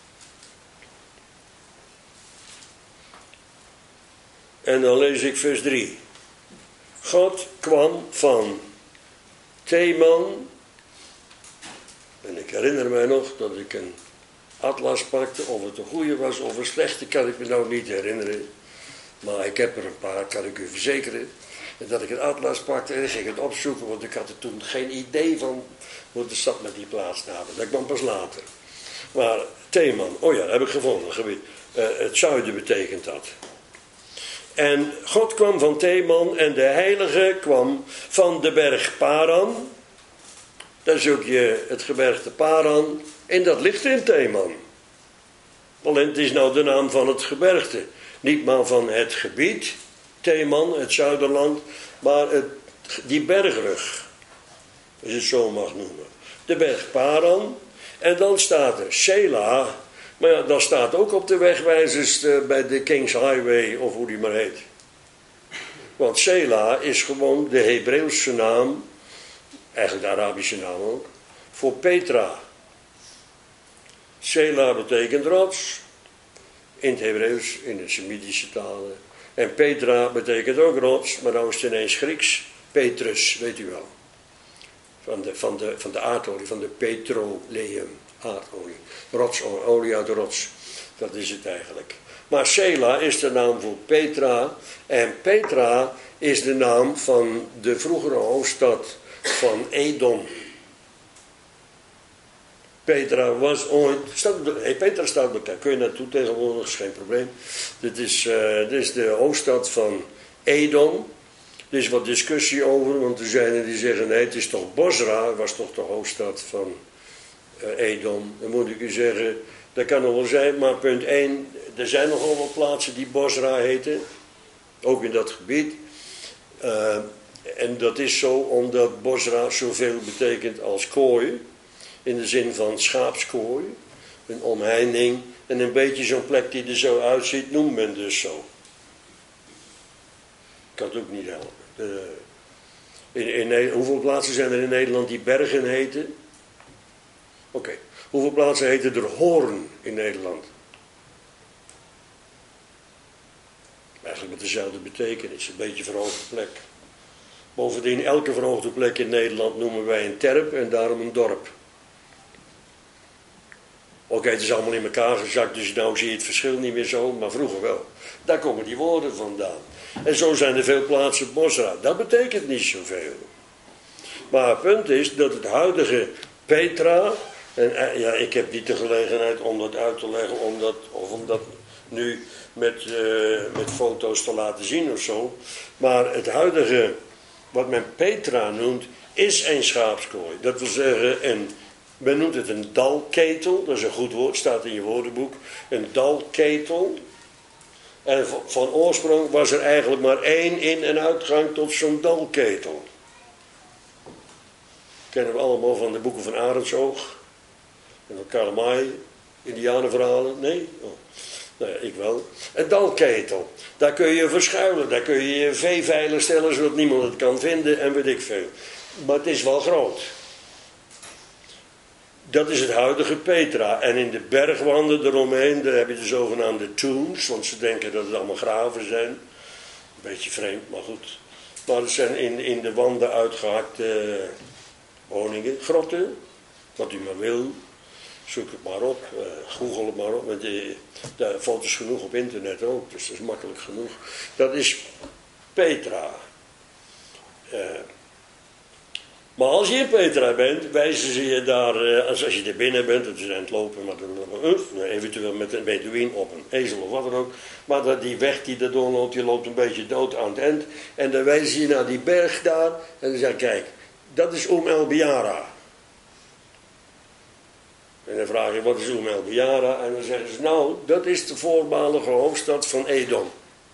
En dan lees ik vers 3. God kwam van Teman. En ik herinner mij nog dat ik een atlas pakte. Of het een goede was of een slechte, kan ik me nou niet herinneren. Maar ik heb er een paar, kan ik u verzekeren. En dat ik een atlas pakte en ik ging het opzoeken. Want ik had er toen geen idee van hoe het zat met die plaatsnamen. Dat kwam pas later. Maar Teman, oh ja, dat heb ik gevonden. Het zuiden betekent dat. En God kwam van Teman en de heilige kwam van de berg Paran. Daar zoek je het gebergte Paran en dat ligt in Teman. Alleen het is nou de naam van het gebergte. Niet maar van het gebied, Teman, het zuiderland, maar die bergrug. Als je het zo mag noemen. De berg Paran. En dan staat er Sela. Maar ja, dat staat ook op de wegwijzers bij de King's Highway of hoe die maar heet. Want Sela is gewoon de Hebreeuwse naam, eigenlijk de Arabische naam ook, voor Petra. Sela betekent rots, in het Hebreeuws, in de Semitische talen. En Petra betekent ook rots, maar nou is het ineens Grieks. Petrus, weet u wel. Van de aardolie, van de petroleum, aardolie. Rotsolie uit de rots, dat is het eigenlijk. Maar Sela is de naam voor Petra. En Petra is de naam van de vroegere hoofdstad van Edom. Petra was ooit... Petra staat bekend. Kun je naartoe tegenwoordig, is geen probleem. Dit is de hoofdstad van Edom. Er is wat discussie over, want er zijn er die zeggen... nee, het is toch Bosra, was toch de hoofdstad van Edom. Dan moet ik u zeggen, dat kan nog wel zijn. Maar punt 1, er zijn nogal wat plaatsen die Bosra heten. Ook in dat gebied. En dat is zo omdat Bosra zoveel betekent als kooi. In de zin van schaapskooi. Een omheining. En een beetje zo'n plek die er zo uitziet, noemt men dus zo. Ik kan het ook niet helpen. Hoeveel plaatsen zijn er in Nederland die bergen heten? Oké. Hoeveel plaatsen heten er Hoorn in Nederland? Eigenlijk met dezelfde betekenis. Een beetje verhoogde plek. Bovendien, elke verhoogde plek in Nederland noemen wij een terp en daarom een dorp. Oké, het is allemaal in elkaar gezakt, dus nou zie je het verschil niet meer zo, maar vroeger wel. Daar komen die woorden vandaan. En zo zijn er veel plaatsen Bosra. Dat betekent niet zoveel. Maar het punt is dat het huidige Petra... En ja, ik heb niet de gelegenheid om dat uit te leggen, om dat nu met foto's te laten zien of zo. Maar het huidige, wat men Petra noemt, is een schaapskooi. Dat wil zeggen, men noemt het een dalketel. Dat is een goed woord, staat in je woordenboek. Een dalketel. En van oorsprong was er eigenlijk maar één in- en uitgang tot zo'n dalketel. Kennen we allemaal van de boeken van Arendsoog. En van Karlemaaij, Indianenverhalen. Nee? Oh. Nou ja, ik wel. Een dalketel. Daar kun je verschuilen. Daar kun je je vee veilig stellen zodat niemand het kan vinden en weet ik veel. Maar het is wel groot. Dat is het huidige Petra. En in de bergwanden eromheen, daar heb je de zogenaamde tombs. Want ze denken dat het allemaal graven zijn. Een beetje vreemd, maar goed. Maar het zijn in de wanden uitgehakte woningen, grotten. Wat u maar wil. Zoek het maar op. Google het maar op. Want daar foto's genoeg op internet ook. Dus dat is makkelijk genoeg. Dat is Petra. Maar als je in Petra bent, wijzen ze je daar, als je er binnen bent, dat is aan het lopen, maar dan, eventueel met een Bedouin op een ezel of wat dan ook. Maar dat die weg die er doorloopt, die loopt een beetje dood aan het eind. En dan wijzen ze je naar die berg daar en dan zeg je, kijk, dat is El Biara. En dan vraag je, wat is El Biara? En dan zeggen ze, nou, dat is de voormalige hoofdstad van Edom.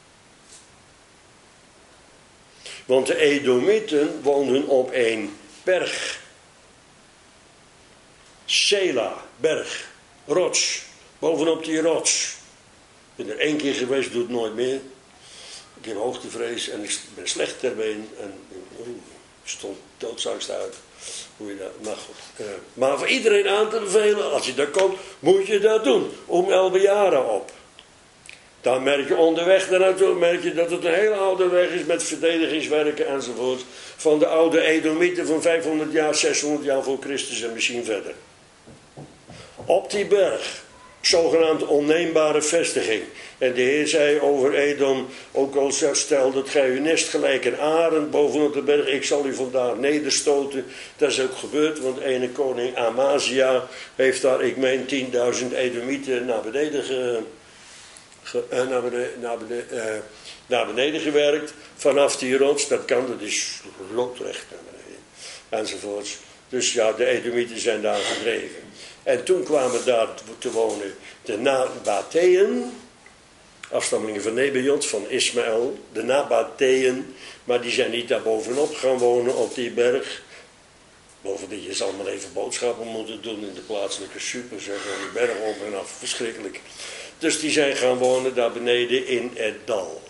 Want de Edomieten woonden op een berg. Sela, berg, rots, bovenop die rots. Ik ben er 1 keer geweest, doe het nooit meer. Ik heb hoogtevrees en ik ben slecht ter been en stond doodsangst uit. Hoe je dat, nou goed. Maar voor iedereen aan te bevelen, als je daar komt, moet je dat doen. El Biara op. Dan merk je onderweg daarnaartoe, merk je dat het een hele oude weg is met verdedigingswerken enzovoort. Van de oude Edomieten van 500 jaar, 600 jaar voor Christus en misschien verder. Op die berg, zogenaamd onneembare vestiging. En de Heer zei over Edom, ook al stel dat gij uw nest gelijk een arend bovenop de berg, ik zal u vandaar nederstoten. Dat is ook gebeurd, want ene koning Amazia heeft daar, ik meen, 10.000 Edomieten naar beneden naar beneden gewerkt. Vanaf die rots, dat is loodrecht naar beneden. Enzovoorts. Dus ja, de Edomieten zijn daar verdreven. En toen kwamen daar te wonen de Nabatheën, afstammelingen van Nebajoth, van Ismaël, de Nabatheën, maar die zijn niet daar bovenop gaan wonen op die berg. Bovendien, je zal maar even boodschappen moeten doen in de plaatselijke super, zeg maar, die berg op en af, verschrikkelijk. Dus die zijn gaan wonen daar beneden in het dal.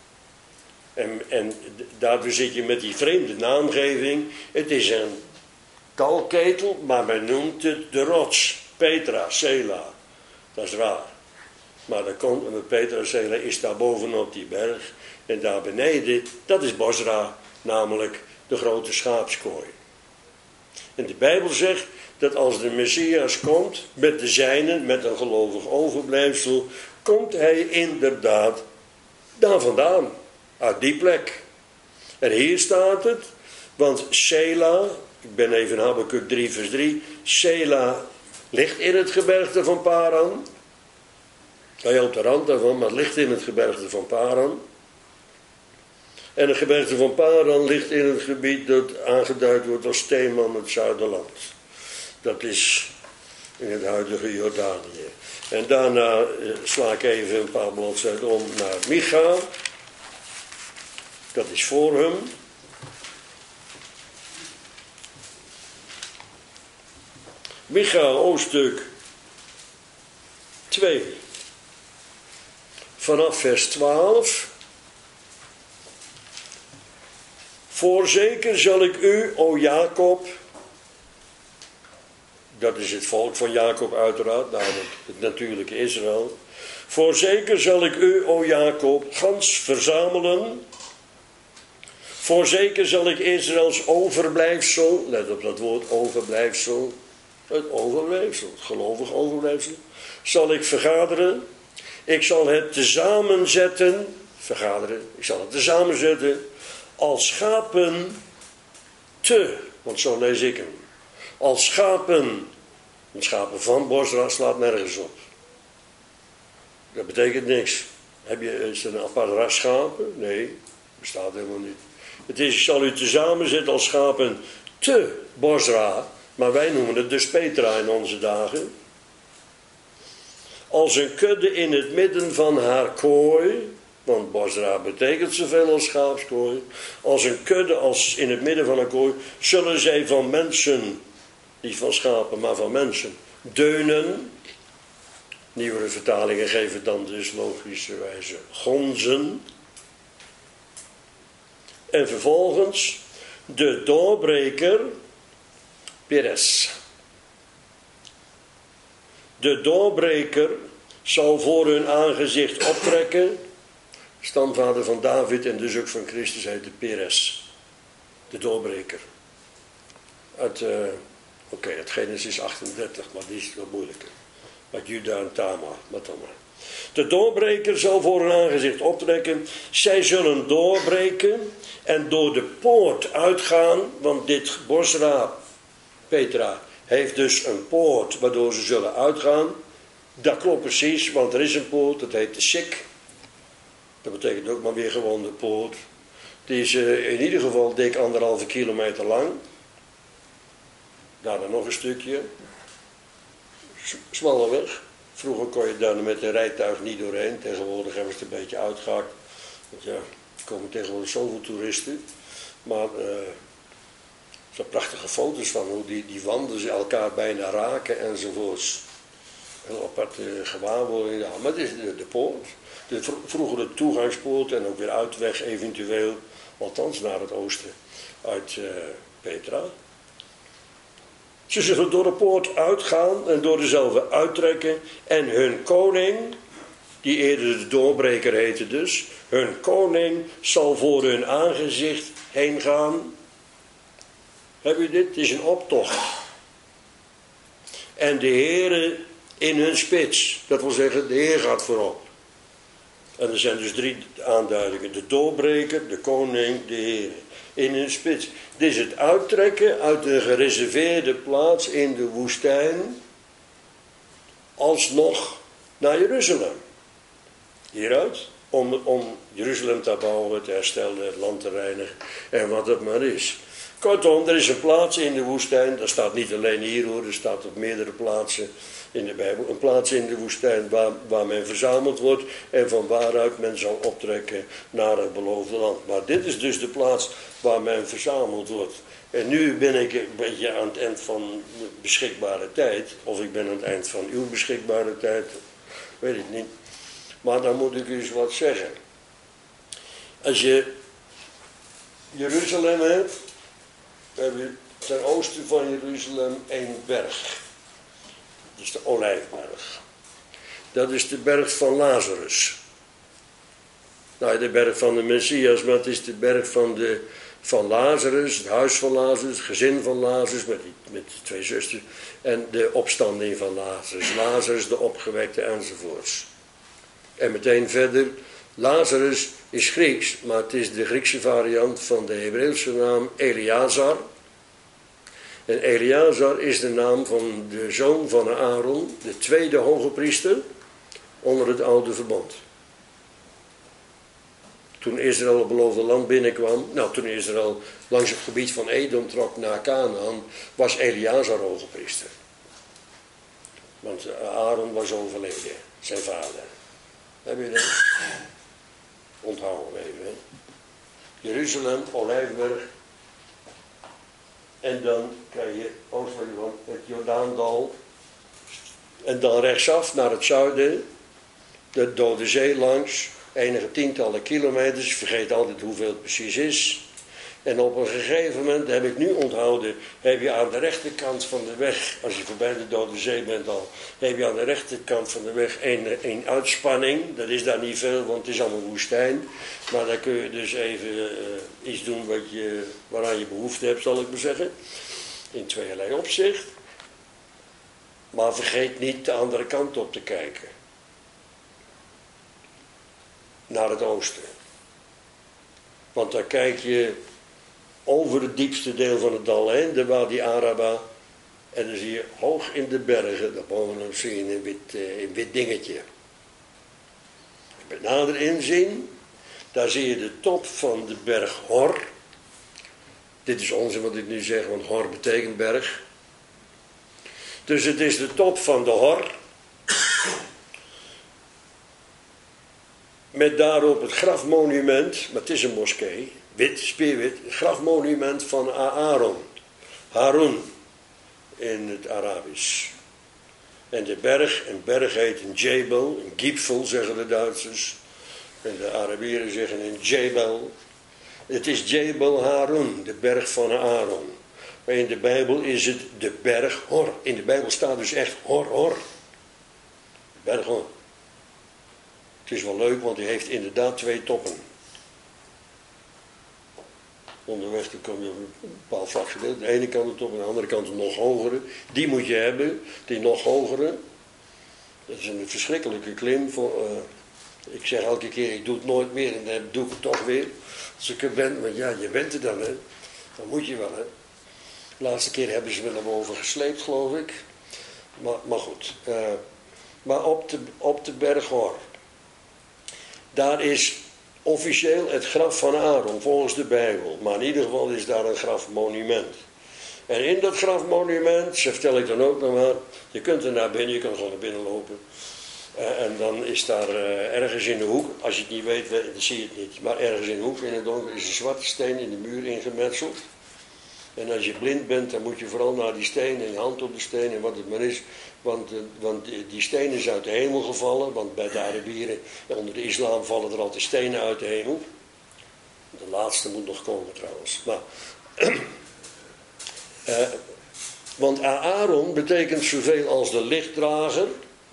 En daardoor zit je met die vreemde naamgeving. Het is een dalketel, maar men noemt het de rots. Petra, Sela. Dat is raar. Maar dat komt, en Petra, Sela is daar bovenop die berg. En daar beneden, dat is Bosra, namelijk de grote schaapskooi. En de Bijbel zegt dat als de Messias komt met de zijnen, met een gelovig overblijfsel, komt hij inderdaad daar vandaan, uit die plek. En hier staat het, want Sela, ik ben even in Habakuk 3 vers 3, Sela ligt in het gebergte van Paran. Hij op de rand daarvan, maar het ligt in het gebergte van Paran. En het gebergte van Paran ligt in het gebied dat aangeduid wordt als Teman, het Zuiderland. Dat is in het huidige Jordanië. En daarna sla ik even een paar bladzijden om naar Micha. Dat is voor hem. Micha, hoofdstuk 2. Vanaf vers 12. Voorzeker zal ik u, o Jacob, dat is het volk van Jacob uiteraard, namelijk het natuurlijke Israël. Voorzeker zal ik u, o Jacob, gans verzamelen. Voorzeker zal ik Israëls overblijfsel, let op dat woord overblijfsel, het overblijfsel, het gelovig overblijfsel, zal ik vergaderen. Ik zal het tezamen zetten, als schapen want zo lees ik hem. Als schapen, want schapen van Bosra slaat nergens op. Dat betekent niks. Is er een apart ras schapen? Nee, bestaat helemaal niet. Het is, ik zal u tezamen zetten als schapen te Bosra, maar wij noemen het dus Petra in onze dagen. Als een kudde in het midden van haar kooi, want Bosra betekent zoveel als schaapskooi. Als een kudde, als in het midden van een kooi, zullen zij van mensen, niet van schapen, maar van mensen, deunen. Nieuwere vertalingen geven dan dus logischerwijze gonzen. En vervolgens de doorbreker, Peres. De doorbreker zal voor hun aangezicht optrekken. Stamvader van David en dus ook van Christus heette Peres. De doorbreker. Uit Genesis 38, maar die is wat moeilijker. Uit Juda en Tamar, maar dan maar. De doorbreker zal voor hun aangezicht optrekken. Zij zullen doorbreken en door de poort uitgaan, want dit Bosra, Petra, heeft dus een poort waardoor ze zullen uitgaan. Dat klopt precies, want er is een poort, dat heet de Sik. Dat betekent ook maar weer gewoon de poort. Die is in ieder geval dik 1,5 kilometer lang. Daarna nog een stukje. Smalle weg. Vroeger kon je daar met een rijtuig niet doorheen. Tegenwoordig hebben ze het een beetje uitgehakt. Want ja, er komen tegenwoordig zoveel toeristen. Maar er zijn prachtige foto's van hoe die wanden ze elkaar bijna raken enzovoorts. Heel aparte gewaarwording. Ja, maar het is de poort. Vroeger de toegangspoort en ook weer uitweg eventueel. Althans naar het oosten. Uit Petra. Ze zullen door de poort uitgaan en door dezelfde uittrekken. En hun koning, die eerder de doorbreker heette dus. Hun koning zal voor hun aangezicht heen gaan. Heb je dit? Het is een optocht. En de Heere in hun spits. Dat wil zeggen, de Heer gaat voorop. En er zijn dus 3 aanduidingen. De doorbreker, de koning, de Heer. In hun spits. Dit is het uittrekken uit een gereserveerde plaats in de woestijn. Alsnog naar Jeruzalem. hieruit. Om Jeruzalem te bouwen, te herstellen, het land te reinigen en wat het maar is. Kortom, er is een plaats in de woestijn, dat staat niet alleen hier hoor, er staat op meerdere plaatsen in de Bijbel. Een plaats in de woestijn waar men verzameld wordt en van waaruit men zal optrekken naar het beloofde land. Maar dit is dus de plaats waar men verzameld wordt. En nu ben ik een beetje aan het eind van de beschikbare tijd, of ik ben aan het eind van uw beschikbare tijd, weet ik niet. Maar dan moet ik u eens wat zeggen. Als je Jeruzalem hebt, heb je ten oosten van Jeruzalem één berg. Dat is de Olijfberg. Dat is de berg van Lazarus. Nou, de berg van de Messias, maar het is de berg van Lazarus, het huis van Lazarus, het gezin van Lazarus met de twee zusters en de opstanding van Lazarus. Lazarus, de opgewekte enzovoorts. En meteen verder, Lazarus is Grieks, maar het is de Griekse variant van de Hebreeuwse naam Eleazar. En Eleazar is de naam van de zoon van Aaron, de tweede hoge priester onder het oude verbond. Toen Israël het beloofde land binnenkwam, toen Israël langs het gebied van Edom trok naar Canaan, was Eleazar hoge priester. Want Aaron was overleden, zijn vader. Heb je dat? Onthouden even. Hè? Jeruzalem, Olijfberg. En dan krijg je oostelijk van het Jordaandal. En dan rechtsaf naar het zuiden. De Dode Zee langs. Enige tientallen kilometers. Ik vergeet altijd hoeveel het precies is. En op een gegeven moment, heb ik nu onthouden, heb je aan de rechterkant van de weg, als je voorbij de Dode Zee bent al, heb je aan de rechterkant van de weg een uitspanning. Dat is daar niet veel, want het is allemaal woestijn. Maar daar kun je dus even iets doen waaraan je behoefte hebt, zal ik maar zeggen. In tweeërlei opzicht. Maar vergeet niet de andere kant op te kijken. Naar het oosten. Want daar kijk je over het diepste deel van het dal heen, de Wadi Araba. En dan zie je hoog in de bergen, daarbovenop zie je een wit dingetje. Met nader inzien, daar zie je de top van de berg Hor. Dit is onzin wat ik nu zeg, want Hor betekent berg. Dus het is de top van de Hor. Met daarop het grafmonument, maar het is een moskee, wit, spierwit, het grafmonument van Aaron. Harun in het Arabisch. En de berg heet een Jebel, een Gipfel zeggen de Duitsers. En de Arabieren zeggen een Jebel. Het is Jebel Harun, de berg van Aaron. Maar in de Bijbel is het de berg Hor. In de Bijbel staat dus echt Hor. Berg Hor. Het is wel leuk, want hij heeft inderdaad 2 toppen. Onderweg dan kom je op een bepaald vlak gedeelte. De ene kant de top en de andere kant een nog hogere. Die moet je hebben, die nog hogere. Dat is een verschrikkelijke klim. Ik zeg elke keer, ik doe het nooit meer en dan doe ik het toch weer. Als ik er ben, maar ja, je bent er dan, hè. Dan moet je wel, hè. De laatste keer hebben ze me naar boven gesleept, geloof ik. Maar goed. Maar op de berg Hor. Daar is officieel het graf van Aaron, volgens de Bijbel. Maar in ieder geval is daar een grafmonument. En in dat grafmonument, zo vertel ik dan ook nog maar, je kunt er naar binnen, je kan gewoon naar binnen lopen. En dan is daar ergens in de hoek, als je het niet weet, dan zie je het niet. Maar ergens in de hoek, in het donker, is een zwarte steen in de muur ingemetseld. En als je blind bent, dan moet je vooral naar die steen en je hand op de steen en wat het maar is. Want die steen is uit de hemel gevallen. Want bij de Arabieren, onder de islam, vallen er altijd stenen uit de hemel. De laatste moet nog komen trouwens. Maar, want Aaron betekent zoveel als de lichtdrager.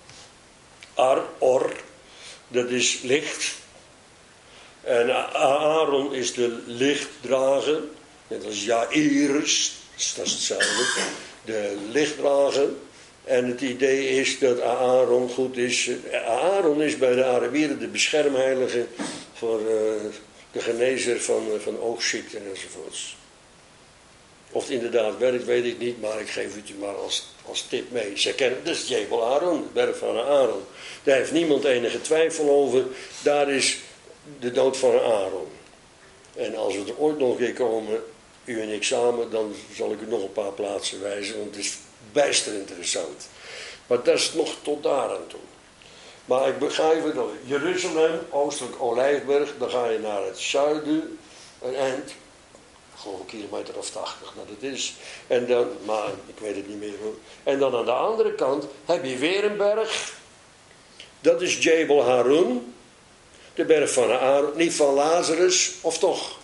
Or, dat is licht. En Aaron is de lichtdrager. Net als Jairus, dat is hetzelfde. De lichtdrager. En het idee is dat Aaron goed is. Aaron is bij de Arabieren de beschermheilige voor de genezer van oogziekten enzovoorts. Of het inderdaad werkt, weet ik niet, maar ik geef het u maar als tip mee. Ze kennen, dat is Jebel Aaron, de berg van Aaron. Daar heeft niemand enige twijfel over. Daar is de dood van Aaron. En als we er ooit nog een keer komen, u en ik samen, dan zal ik u nog een paar plaatsen wijzen, want het is bijster interessant. Maar dat is nog tot daar aan toe. Maar ik begrijp het nog. Jeruzalem, oostelijk Olijfberg, dan ga je naar het zuiden, een eind. Gewoon een kilometer of 80 dat het is. En dan, maar ik weet het niet meer hoor. En dan aan de andere kant heb je weer een berg. Dat is Jebel Harun. De berg van Aaron. Niet van Lazarus, of toch?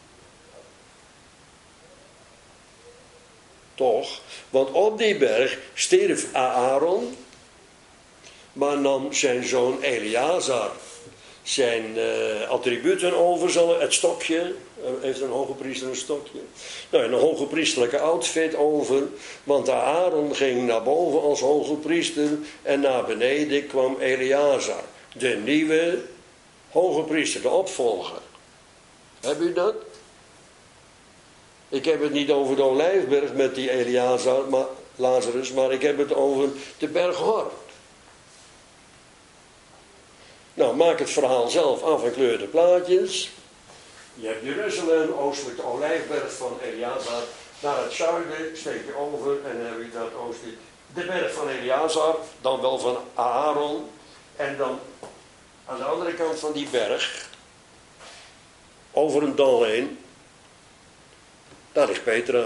Toch. Want op die berg stierf Aaron. Maar nam zijn zoon Eleazar zijn attributen over, het stokje, heeft een hoge priester een stokje, nou, een hoge priesterlijke outfit over, want Aaron ging naar boven als hoge priester en naar beneden kwam Eleazar, de nieuwe hoge priester, de opvolger. Heb u dat? Ik heb het niet over de Olijfberg met die Eleazar, Lazarus, maar ik heb het over de berg Hor. Nou, maak het verhaal zelf af en kleur de plaatjes. Je hebt Jeruzalem, oostelijk de Olijfberg van Eleazar. Naar het zuiden steek je over en dan heb je dat oostelijk de berg van Eleazar, dan wel van Aaron. En dan aan de andere kant van die berg, over een dal heen, daar ligt Petra.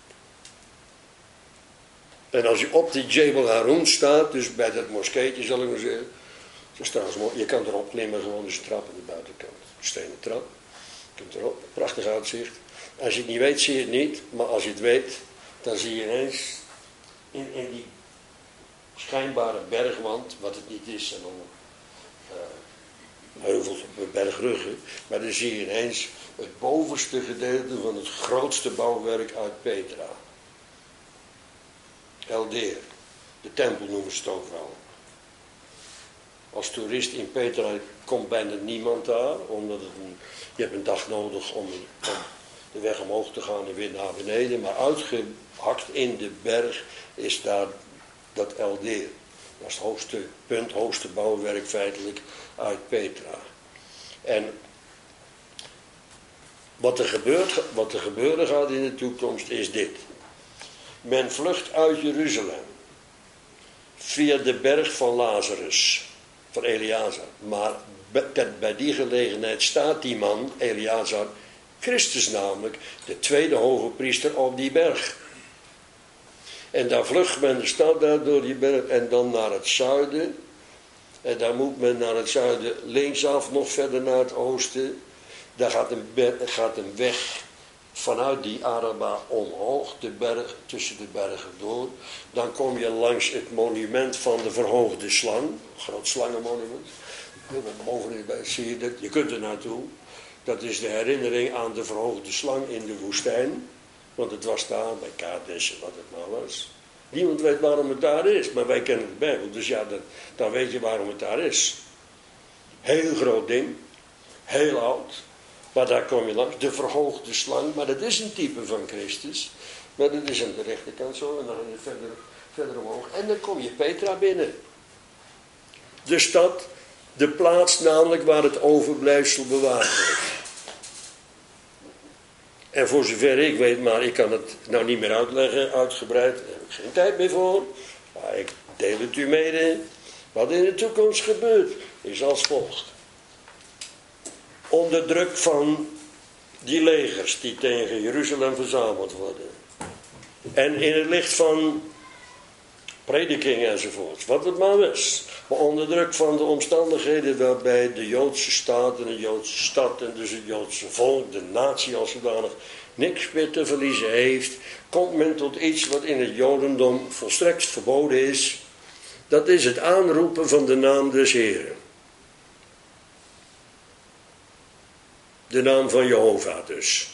En als je op die Jebel Harun staat, dus bij dat moskeetje zal ik maar zeggen, dat is trouwens mooi. Je kan erop klimmen, gewoon dus trap aan de buitenkant. Een stenen trap. Je kunt erop, prachtig uitzicht. Als je het niet weet, zie je het niet. Maar als je het weet, dan zie je ineens in die schijnbare bergwand, wat het niet is, en dan heuvels op bergruggen. Maar dan zie je ineens het bovenste gedeelte van het grootste bouwwerk uit Petra. Eldeer. De tempel noemen ze het ook wel. Als toerist in Petra komt bijna niemand daar, omdat je hebt een dag nodig om de weg omhoog te gaan en weer naar beneden. Maar uitgehakt in de berg is daar dat Eldeer. Dat is het hoogste punt, hoogste bouwwerk feitelijk uit Petra. En wat er gebeuren gaat in de toekomst is dit. Men vlucht uit Jeruzalem via de berg van Lazarus, van Eleazar. Maar bij die gelegenheid staat die man, Eleazar, Christus namelijk, de tweede hoge priester op die berg. En daar vlucht men de stad daar door die berg en dan naar het zuiden. En daar moet men naar het zuiden linksaf, nog verder naar het oosten. Daar gaat een weg vanuit die Araba omhoog, de berg, tussen de bergen door. Dan kom je langs het monument van de verhoogde slang. Een groot slangenmonument. Bovenin zie je dat. Je kunt er naartoe. Dat is de herinnering aan de verhoogde slang in de woestijn. Want het was daar bij Kadesh, wat het nou was. Niemand weet waarom het daar is, maar wij kennen de Bijbel. Dus ja, dan weet je waarom het daar is. Heel groot ding. Heel oud. Maar daar kom je langs. De verhoogde slang. Maar dat is een type van Christus. Maar dat is aan de rechterkant zo. En dan ga je verder omhoog. En dan kom je Petra binnen. De stad. De plaats namelijk waar het overblijfsel bewaard wordt. En voor zover ik weet, maar ik kan het nou niet meer uitleggen, uitgebreid. Daar heb ik geen tijd meer voor. Maar ik deel het u mede. Wat in de toekomst gebeurt, is als volgt. Onder druk van die legers die tegen Jeruzalem verzameld worden. En in het licht van prediking enzovoort. Wat het maar is. Maar onder druk van de omstandigheden waarbij de Joodse staat en de Joodse stad en dus het Joodse volk, de natie als zodanig, niks meer te verliezen heeft, komt men tot iets wat in het Jodendom volstrekt verboden is. Dat is het aanroepen van de naam des Heren. De naam van Jehovah dus.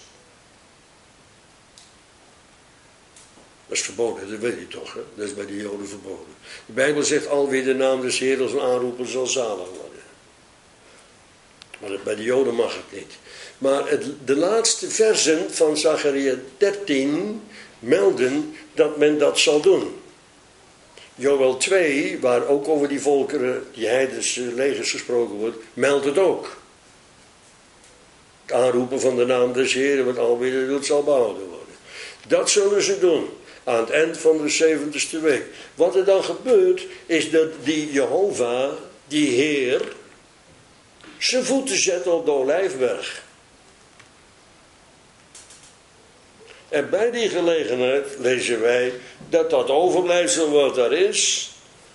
Dat is verboden, dat weet je toch, hè? Dat is bij de Joden verboden. De Bijbel zegt alweer de naam des Heeren zal aanroepen, zal zalig worden. Maar bij de Joden mag het niet. Maar de laatste versen van Zacharia 13 melden dat men dat zal doen. Joël 2, waar ook over die volkeren, die heidense legers gesproken wordt, meldt het ook. Het aanroepen van de naam des Heeren, wat alweer doet, zal behouden worden. Dat zullen ze doen. Aan het eind van de 70ste week. Wat er dan gebeurt, is dat die Jehovah, die Heer, zijn voeten zet op de Olijfberg. En bij die gelegenheid lezen wij dat dat overblijfsel wat daar is,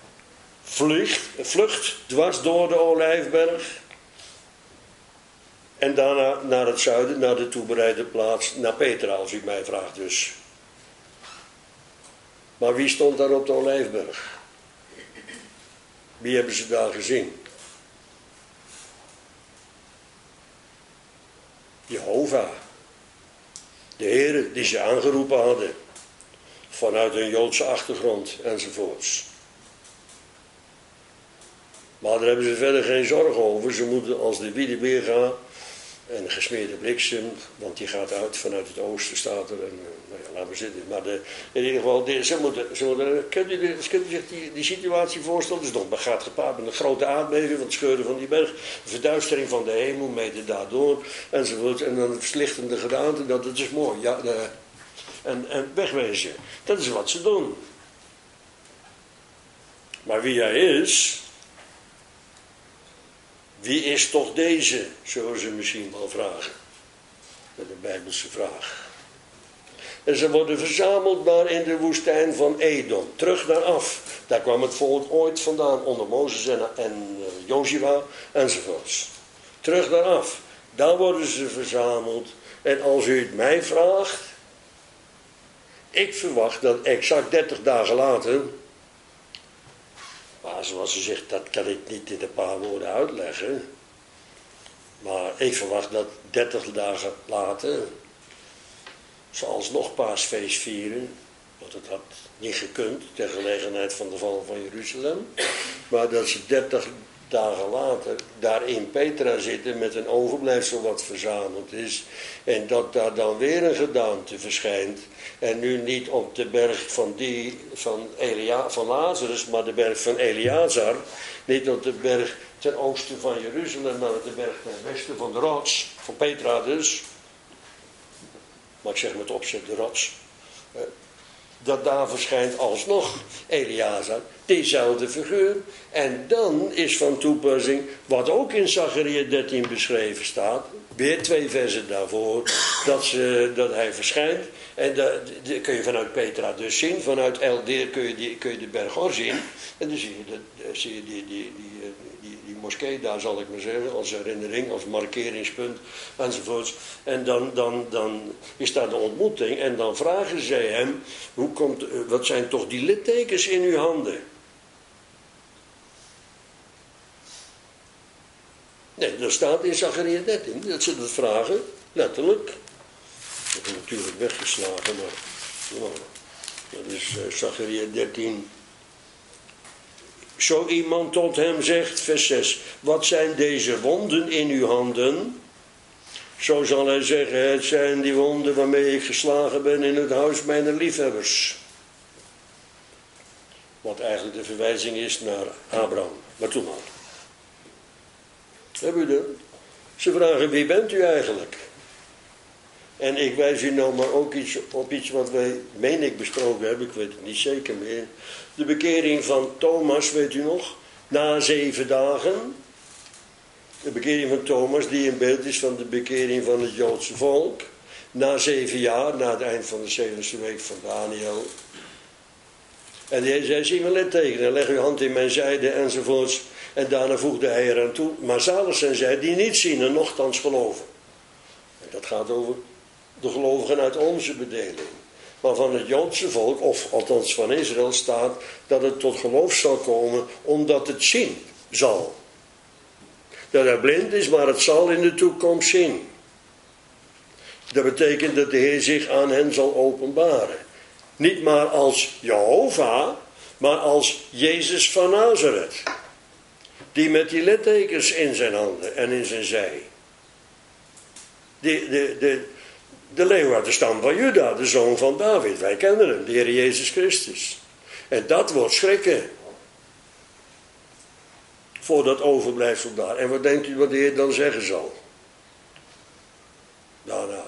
vlucht dwars door de Olijfberg. En daarna naar het zuiden, naar de toebereide plaats, naar Petra, als u mij vraagt dus. Maar wie stond daar op de Olijfberg? Wie hebben ze daar gezien? Jehovah. De heren die ze aangeroepen hadden. Vanuit hun Joodse achtergrond enzovoorts. Maar daar hebben ze verder geen zorgen over. Ze moeten als de wiede weer gaan. En gesmeerde bliksem, want die gaat uit vanuit het oosten, staat er. En nou ja, laten we zitten. Maar in ieder geval, ze moeten kunt u zich die situatie voorstellen? Dus dan gaat gepaard met een grote aardbeving van het scheuren van die berg. Verduistering van de hemel, mede daardoor. Enzovoort. En dan het verlichtende gedaante, dat is mooi. Ja, en wegwezen. Dat is wat ze doen. Maar wie hij is... Wie is toch deze, zullen ze misschien wel vragen. Met een Bijbelse vraag. En ze worden verzameld daar in de woestijn van Edom. Terug naar Af. Daar kwam het volk ooit vandaan. Onder Mozes en Jozua enzovoorts. Terug naar Af. Daar worden ze verzameld. En als u het mij vraagt. Ik verwacht dat exact 30 dagen later. Maar zoals ze zegt, dat kan ik niet in een paar woorden uitleggen. Maar ik verwacht dat 30 dagen later ze alsnog paasfeest vieren. Want het had niet gekund ter gelegenheid van de val van Jeruzalem. Maar dat ze 30 dagen later daar in Petra zitten met een overblijfsel wat verzameld is. En dat daar dan weer een gedaante verschijnt. En nu niet op de berg van Lazarus, maar de berg van Eleazar. Niet op de berg ten oosten van Jeruzalem, maar op de berg ten westen van de rots. Van Petra dus. Maar ik zeg met opzet de rots. Dat daar verschijnt alsnog Eleazar, diezelfde figuur. En dan is van toepassing, wat ook in Zacharia 13 beschreven staat, weer 2 versen daarvoor, dat hij verschijnt. En dat kun je vanuit Petra dus zien, vanuit Eldeer kun je de berg Or zien. En dan zie je die moskee daar, zal ik maar zeggen, als herinnering, als markeringspunt enzovoorts. En dan is daar de ontmoeting en dan vragen zij hem, wat zijn toch die littekens in uw handen? Nee, dat staat in Zacharia 13, dat ze dat vragen, letterlijk. Dat heb ik natuurlijk weggeslagen, maar nou, dat is Zacharia 13. Zo iemand tot hem zegt, vers 6, wat zijn deze wonden in uw handen? Zo zal hij zeggen, het zijn die wonden waarmee ik geslagen ben in het huis mijner liefhebbers. Wat eigenlijk de verwijzing is naar Abraham. Maar toen al. Hebben u dat? Ze vragen, wie bent u eigenlijk? En ik wijs u nou maar ook op iets wat wij, meen ik, besproken hebben. Ik weet het niet zeker meer. De bekering van Thomas, weet u nog? Na 7 dagen. De bekering van Thomas, die een beeld is van de bekering van het Joodse volk. Na 7 jaar, na het eind van de 7e week van Daniel. En hij zei, zie me littekenen, leg uw hand in mijn zijde enzovoorts. En daarna voegde hij eraan toe, maar zalig zijn zij die niet zien en nochtans geloven. En dat gaat over de gelovigen uit onze bedeling. Maar van het Joodse volk, of althans van Israël, staat dat het tot geloof zal komen omdat het zien zal. Dat hij blind is, maar het zal in de toekomst zien. Dat betekent dat de Heer zich aan hen zal openbaren. Niet maar als Jehovah, maar als Jezus van Nazareth. Die met die littekens in zijn handen en in zijn zij. De leeuw uit de stam van Juda, de zoon van David. Wij kennen hem, de Heer Jezus Christus. En dat wordt schrikken. Voor dat overblijfsel daar. En wat denkt u wat de Heer dan zeggen zal? Daarna.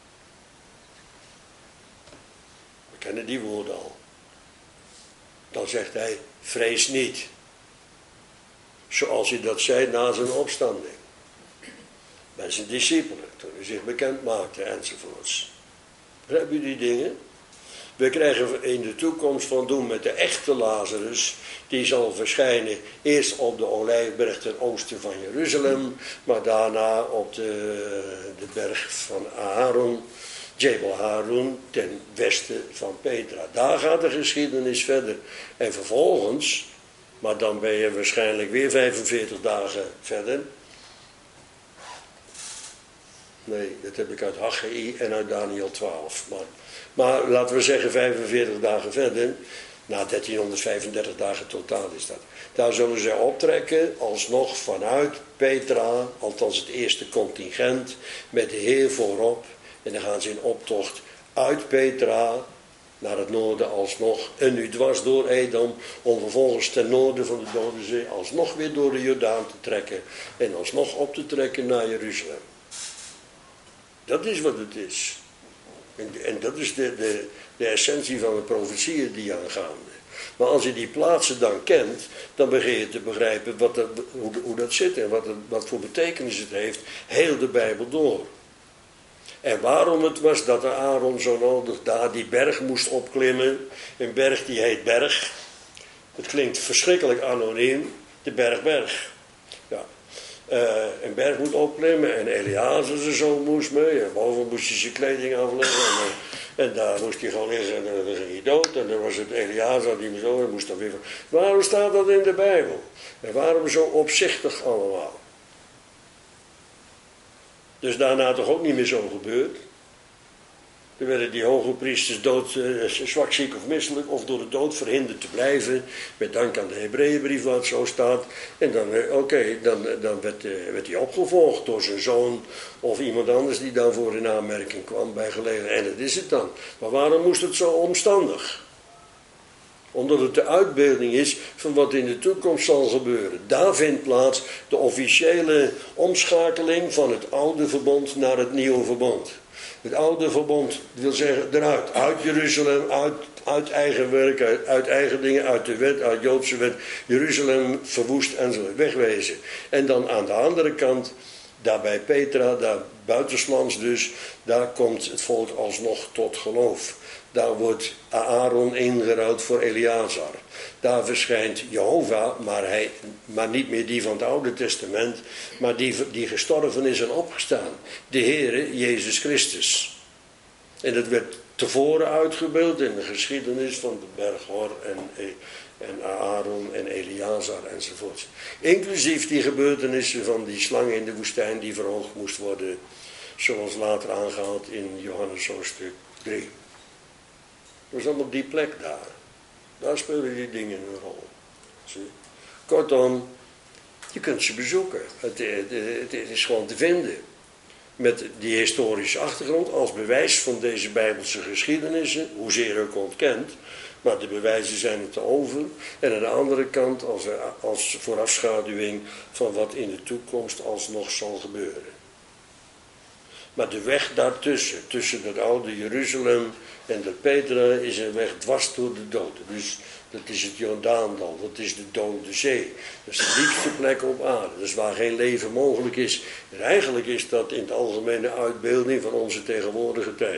We kennen die woorden al. Dan zegt hij, vrees niet. Zoals hij dat zei na zijn opstanding. Bij zijn discipelen, toen hij zich bekend maakte enzovoorts. Begrijp u die dingen? We krijgen in de toekomst van doen met de echte Lazarus. Die zal verschijnen eerst op de Olijfberg ten oosten van Jeruzalem. Maar daarna op de berg van Aaron, Jebel Harun, ten westen van Petra. Daar gaat de geschiedenis verder. En vervolgens, maar dan ben je waarschijnlijk weer 45 dagen verder. Nee, dat heb ik uit Haggai en uit Daniel 12. Maar laten we zeggen 45 dagen verder. Na 1335 dagen totaal is dat. Daar zullen zij optrekken alsnog vanuit Petra. Althans het eerste contingent. Met de Heer voorop. En dan gaan ze in optocht uit Petra naar het noorden alsnog. En nu dwars door Edom. Om vervolgens ten noorden van de Dode Zee alsnog weer door de Jordaan te trekken. En alsnog op te trekken naar Jeruzalem. Dat is wat het is. En dat is de essentie van de profetieën die aangaande. Maar als je die plaatsen dan kent, dan begin je te begrijpen hoe dat zit en wat voor betekenis het heeft, heel de Bijbel door. En waarom het was dat de Aaron zo nodig daar die berg moest opklimmen. Een berg die heet berg. Het klinkt verschrikkelijk anoniem, de berg. Ja. Een berg moet opklimmen en Eleazar zijn zoon moest mee. En boven moest hij zijn kleding afleggen. En daar moest hij gaan liggen en dan ging hij dood. En dan was het Eleazar die moest dan weer. Waarom staat dat in de Bijbel? En waarom zo opzichtig allemaal? Dus daarna toch ook niet meer zo gebeurd. Er werden die hoge priesters zwak, ziek of misselijk of door de dood verhinderd te blijven. Met dank aan de Hebreeënbrief waar het zo staat. En dan werd hij opgevolgd door zijn zoon of iemand anders die dan voor in aanmerking kwam bij gelegenheid. En dat is het dan. Maar waarom moest het zo omstandig? Omdat het de uitbeelding is van wat in de toekomst zal gebeuren. Daar vindt plaats de officiële omschakeling van het oude verbond naar het nieuwe verbond. Het oude verbond wil zeggen eruit, uit Jeruzalem, uit eigen werk, uit eigen dingen, uit de wet, uit Joodse wet. Jeruzalem verwoest en zo wegwezen. En dan aan de andere kant, daar bij Petra, daar buitenslands dus, daar komt het volk alsnog tot geloof. Daar wordt Aaron ingeruild voor Eleazar. Daar verschijnt Jehovah, maar niet meer die van het Oude Testament, maar die gestorven is en opgestaan. De Heere Jezus Christus. En dat werd tevoren uitgebeeld in de geschiedenis van de berg Hor en Aaron en Eleazar enzovoort. Inclusief die gebeurtenissen van die slang in de woestijn die verhoogd moest worden, zoals later aangehaald in Johannes hoofdstuk 3. Dat is allemaal die plek daar. Daar spelen die dingen een rol. Zie? Kortom, je kunt ze bezoeken. Het is gewoon te vinden. Met die historische achtergrond als bewijs van deze Bijbelse geschiedenissen, hoezeer ook ontkend, maar de bewijzen zijn er te over. En aan de andere kant als voorafschaduwing van wat in de toekomst alsnog zal gebeuren. Maar de weg daartussen, tussen het oude Jeruzalem en de Petra, is een weg dwars door de doden. Dus dat is het Jordaandal, dat is de Dode Zee. Dat is de diepste plek op aarde, dat is waar geen leven mogelijk is. En eigenlijk is dat in de algemene uitbeelding van onze tegenwoordige tijd.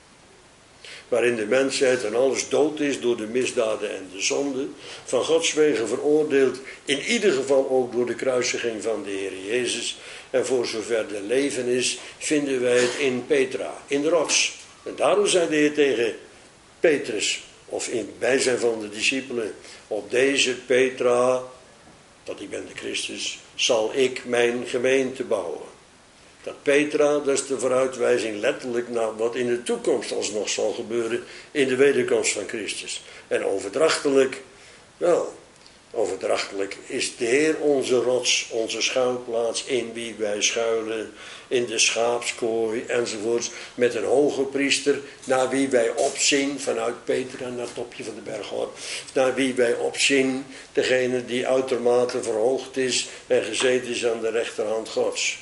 Waarin de mensheid en alles dood is door de misdaden en de zonden. Van Gods wegen veroordeeld, in ieder geval ook door de kruisiging van de Heer Jezus. En voor zover er leven is, vinden wij het in Petra, in de rots. En daarom zei de Heer tegen Petrus, of in bijzijn van de discipelen, op deze Petra, dat ik ben de Christus, zal ik mijn gemeente bouwen. Dat Petra, dat is de vooruitwijzing letterlijk naar wat in de toekomst alsnog zal gebeuren in de wederkomst van Christus. En overdrachtelijk, wel, overdrachtelijk, is de Heer onze rots, onze schuilplaats, in wie wij schuilen, in de schaapskooi enzovoorts, met een hoge priester, naar wie wij opzien, vanuit Petra naar het topje van de berg hoor, naar wie wij opzien, degene die uitermate verhoogd is en gezeten is aan de rechterhand Gods.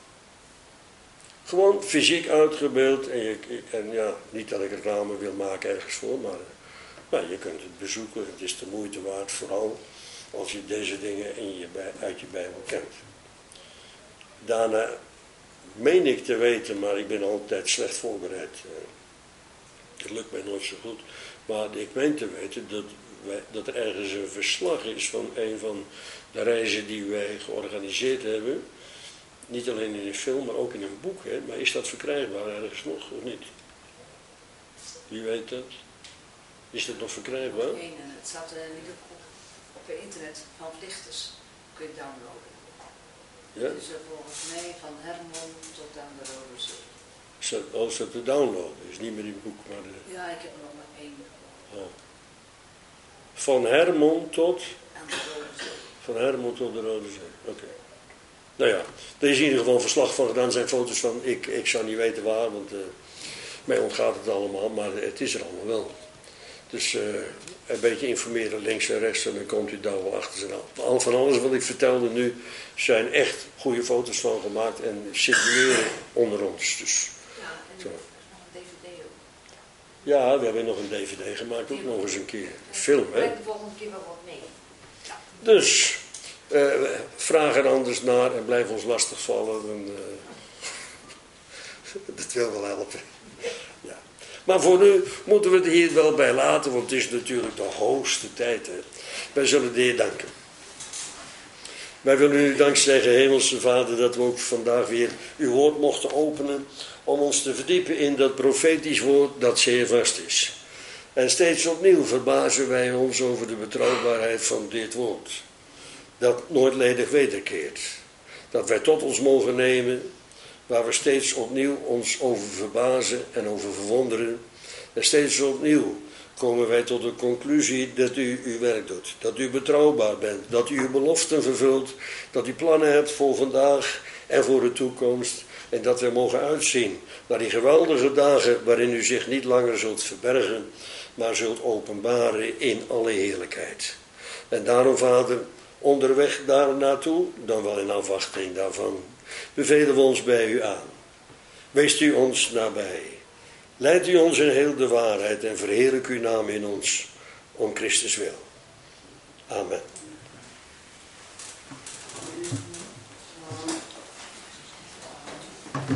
Gewoon fysiek uitgebeeld, en ja, niet dat ik reclame wil maken ergens voor, maar je kunt het bezoeken, het is de moeite waard, vooral als je deze dingen uit je Bijbel kent. Daarna meen ik te weten, maar ik ben altijd slecht voorbereid. Het lukt mij nooit zo goed. Maar ik meen te weten dat er ergens een verslag is van een van de reizen die wij georganiseerd hebben. Niet alleen in een film, maar ook in een boek. Hè? Maar is dat verkrijgbaar ergens nog, of niet? Wie weet dat? Is dat nog verkrijgbaar? Nee, het staat niet op internet van Vlichters. Kun je downloaden. Ja? Dus volgens mij van Hermon tot aan de Rode Zee. Als dat te downloaden is, niet meer in het boek, maar... Ja, ik heb er nog maar één. Oh. Van Hermon tot? Aan de Rode Zee. Van Hermon tot de Rode Zee, oké. Nou ja, er is in ieder geval een verslag van gedaan, zijn foto's van, ik zou niet weten waar, want mij ontgaat het allemaal, maar het is er allemaal wel. Dus een beetje informeren links en rechts en dan komt u daar wel achter zijn aan. Van alles wat ik vertelde nu zijn echt goede foto's van gemaakt en circuleren onder ons. Dus, ja, en zo. er is nog een DVD ook. Ja, we hebben nog een DVD gemaakt, ook nog eens een keer. Film, hè. Breng de volgende keer wel wat mee. Ja. Dus, vraag er anders naar en blijf ons lastigvallen. Dat wil wel helpen. Ja. Maar voor nu moeten we het hier wel bij laten, want het is natuurlijk de hoogste tijd. Hè. Wij zullen de Heer danken. Wij willen u dank zeggen, Hemelse Vader, dat we ook vandaag weer uw woord mochten openen om ons te verdiepen in dat profetisch woord dat zeer vast is. En steeds opnieuw verbazen wij ons over de betrouwbaarheid van dit woord. Dat nooit ledig wederkeert. Dat wij tot ons mogen nemen, waar we steeds opnieuw ons over verbazen en over verwonderen. En steeds opnieuw komen wij tot de conclusie dat u uw werk doet. Dat u betrouwbaar bent, dat u uw beloften vervult, dat u plannen hebt voor vandaag en voor de toekomst. En dat we mogen uitzien naar die geweldige dagen waarin u zich niet langer zult verbergen, maar zult openbaren in alle heerlijkheid. En daarom, Vader, onderweg daar naartoe, dan wel in afwachting daarvan, bevelen we ons bij u aan. Weest u ons nabij. Leidt u ons in heel de waarheid en verheerlijk uw naam in ons, om Christus wil. Amen.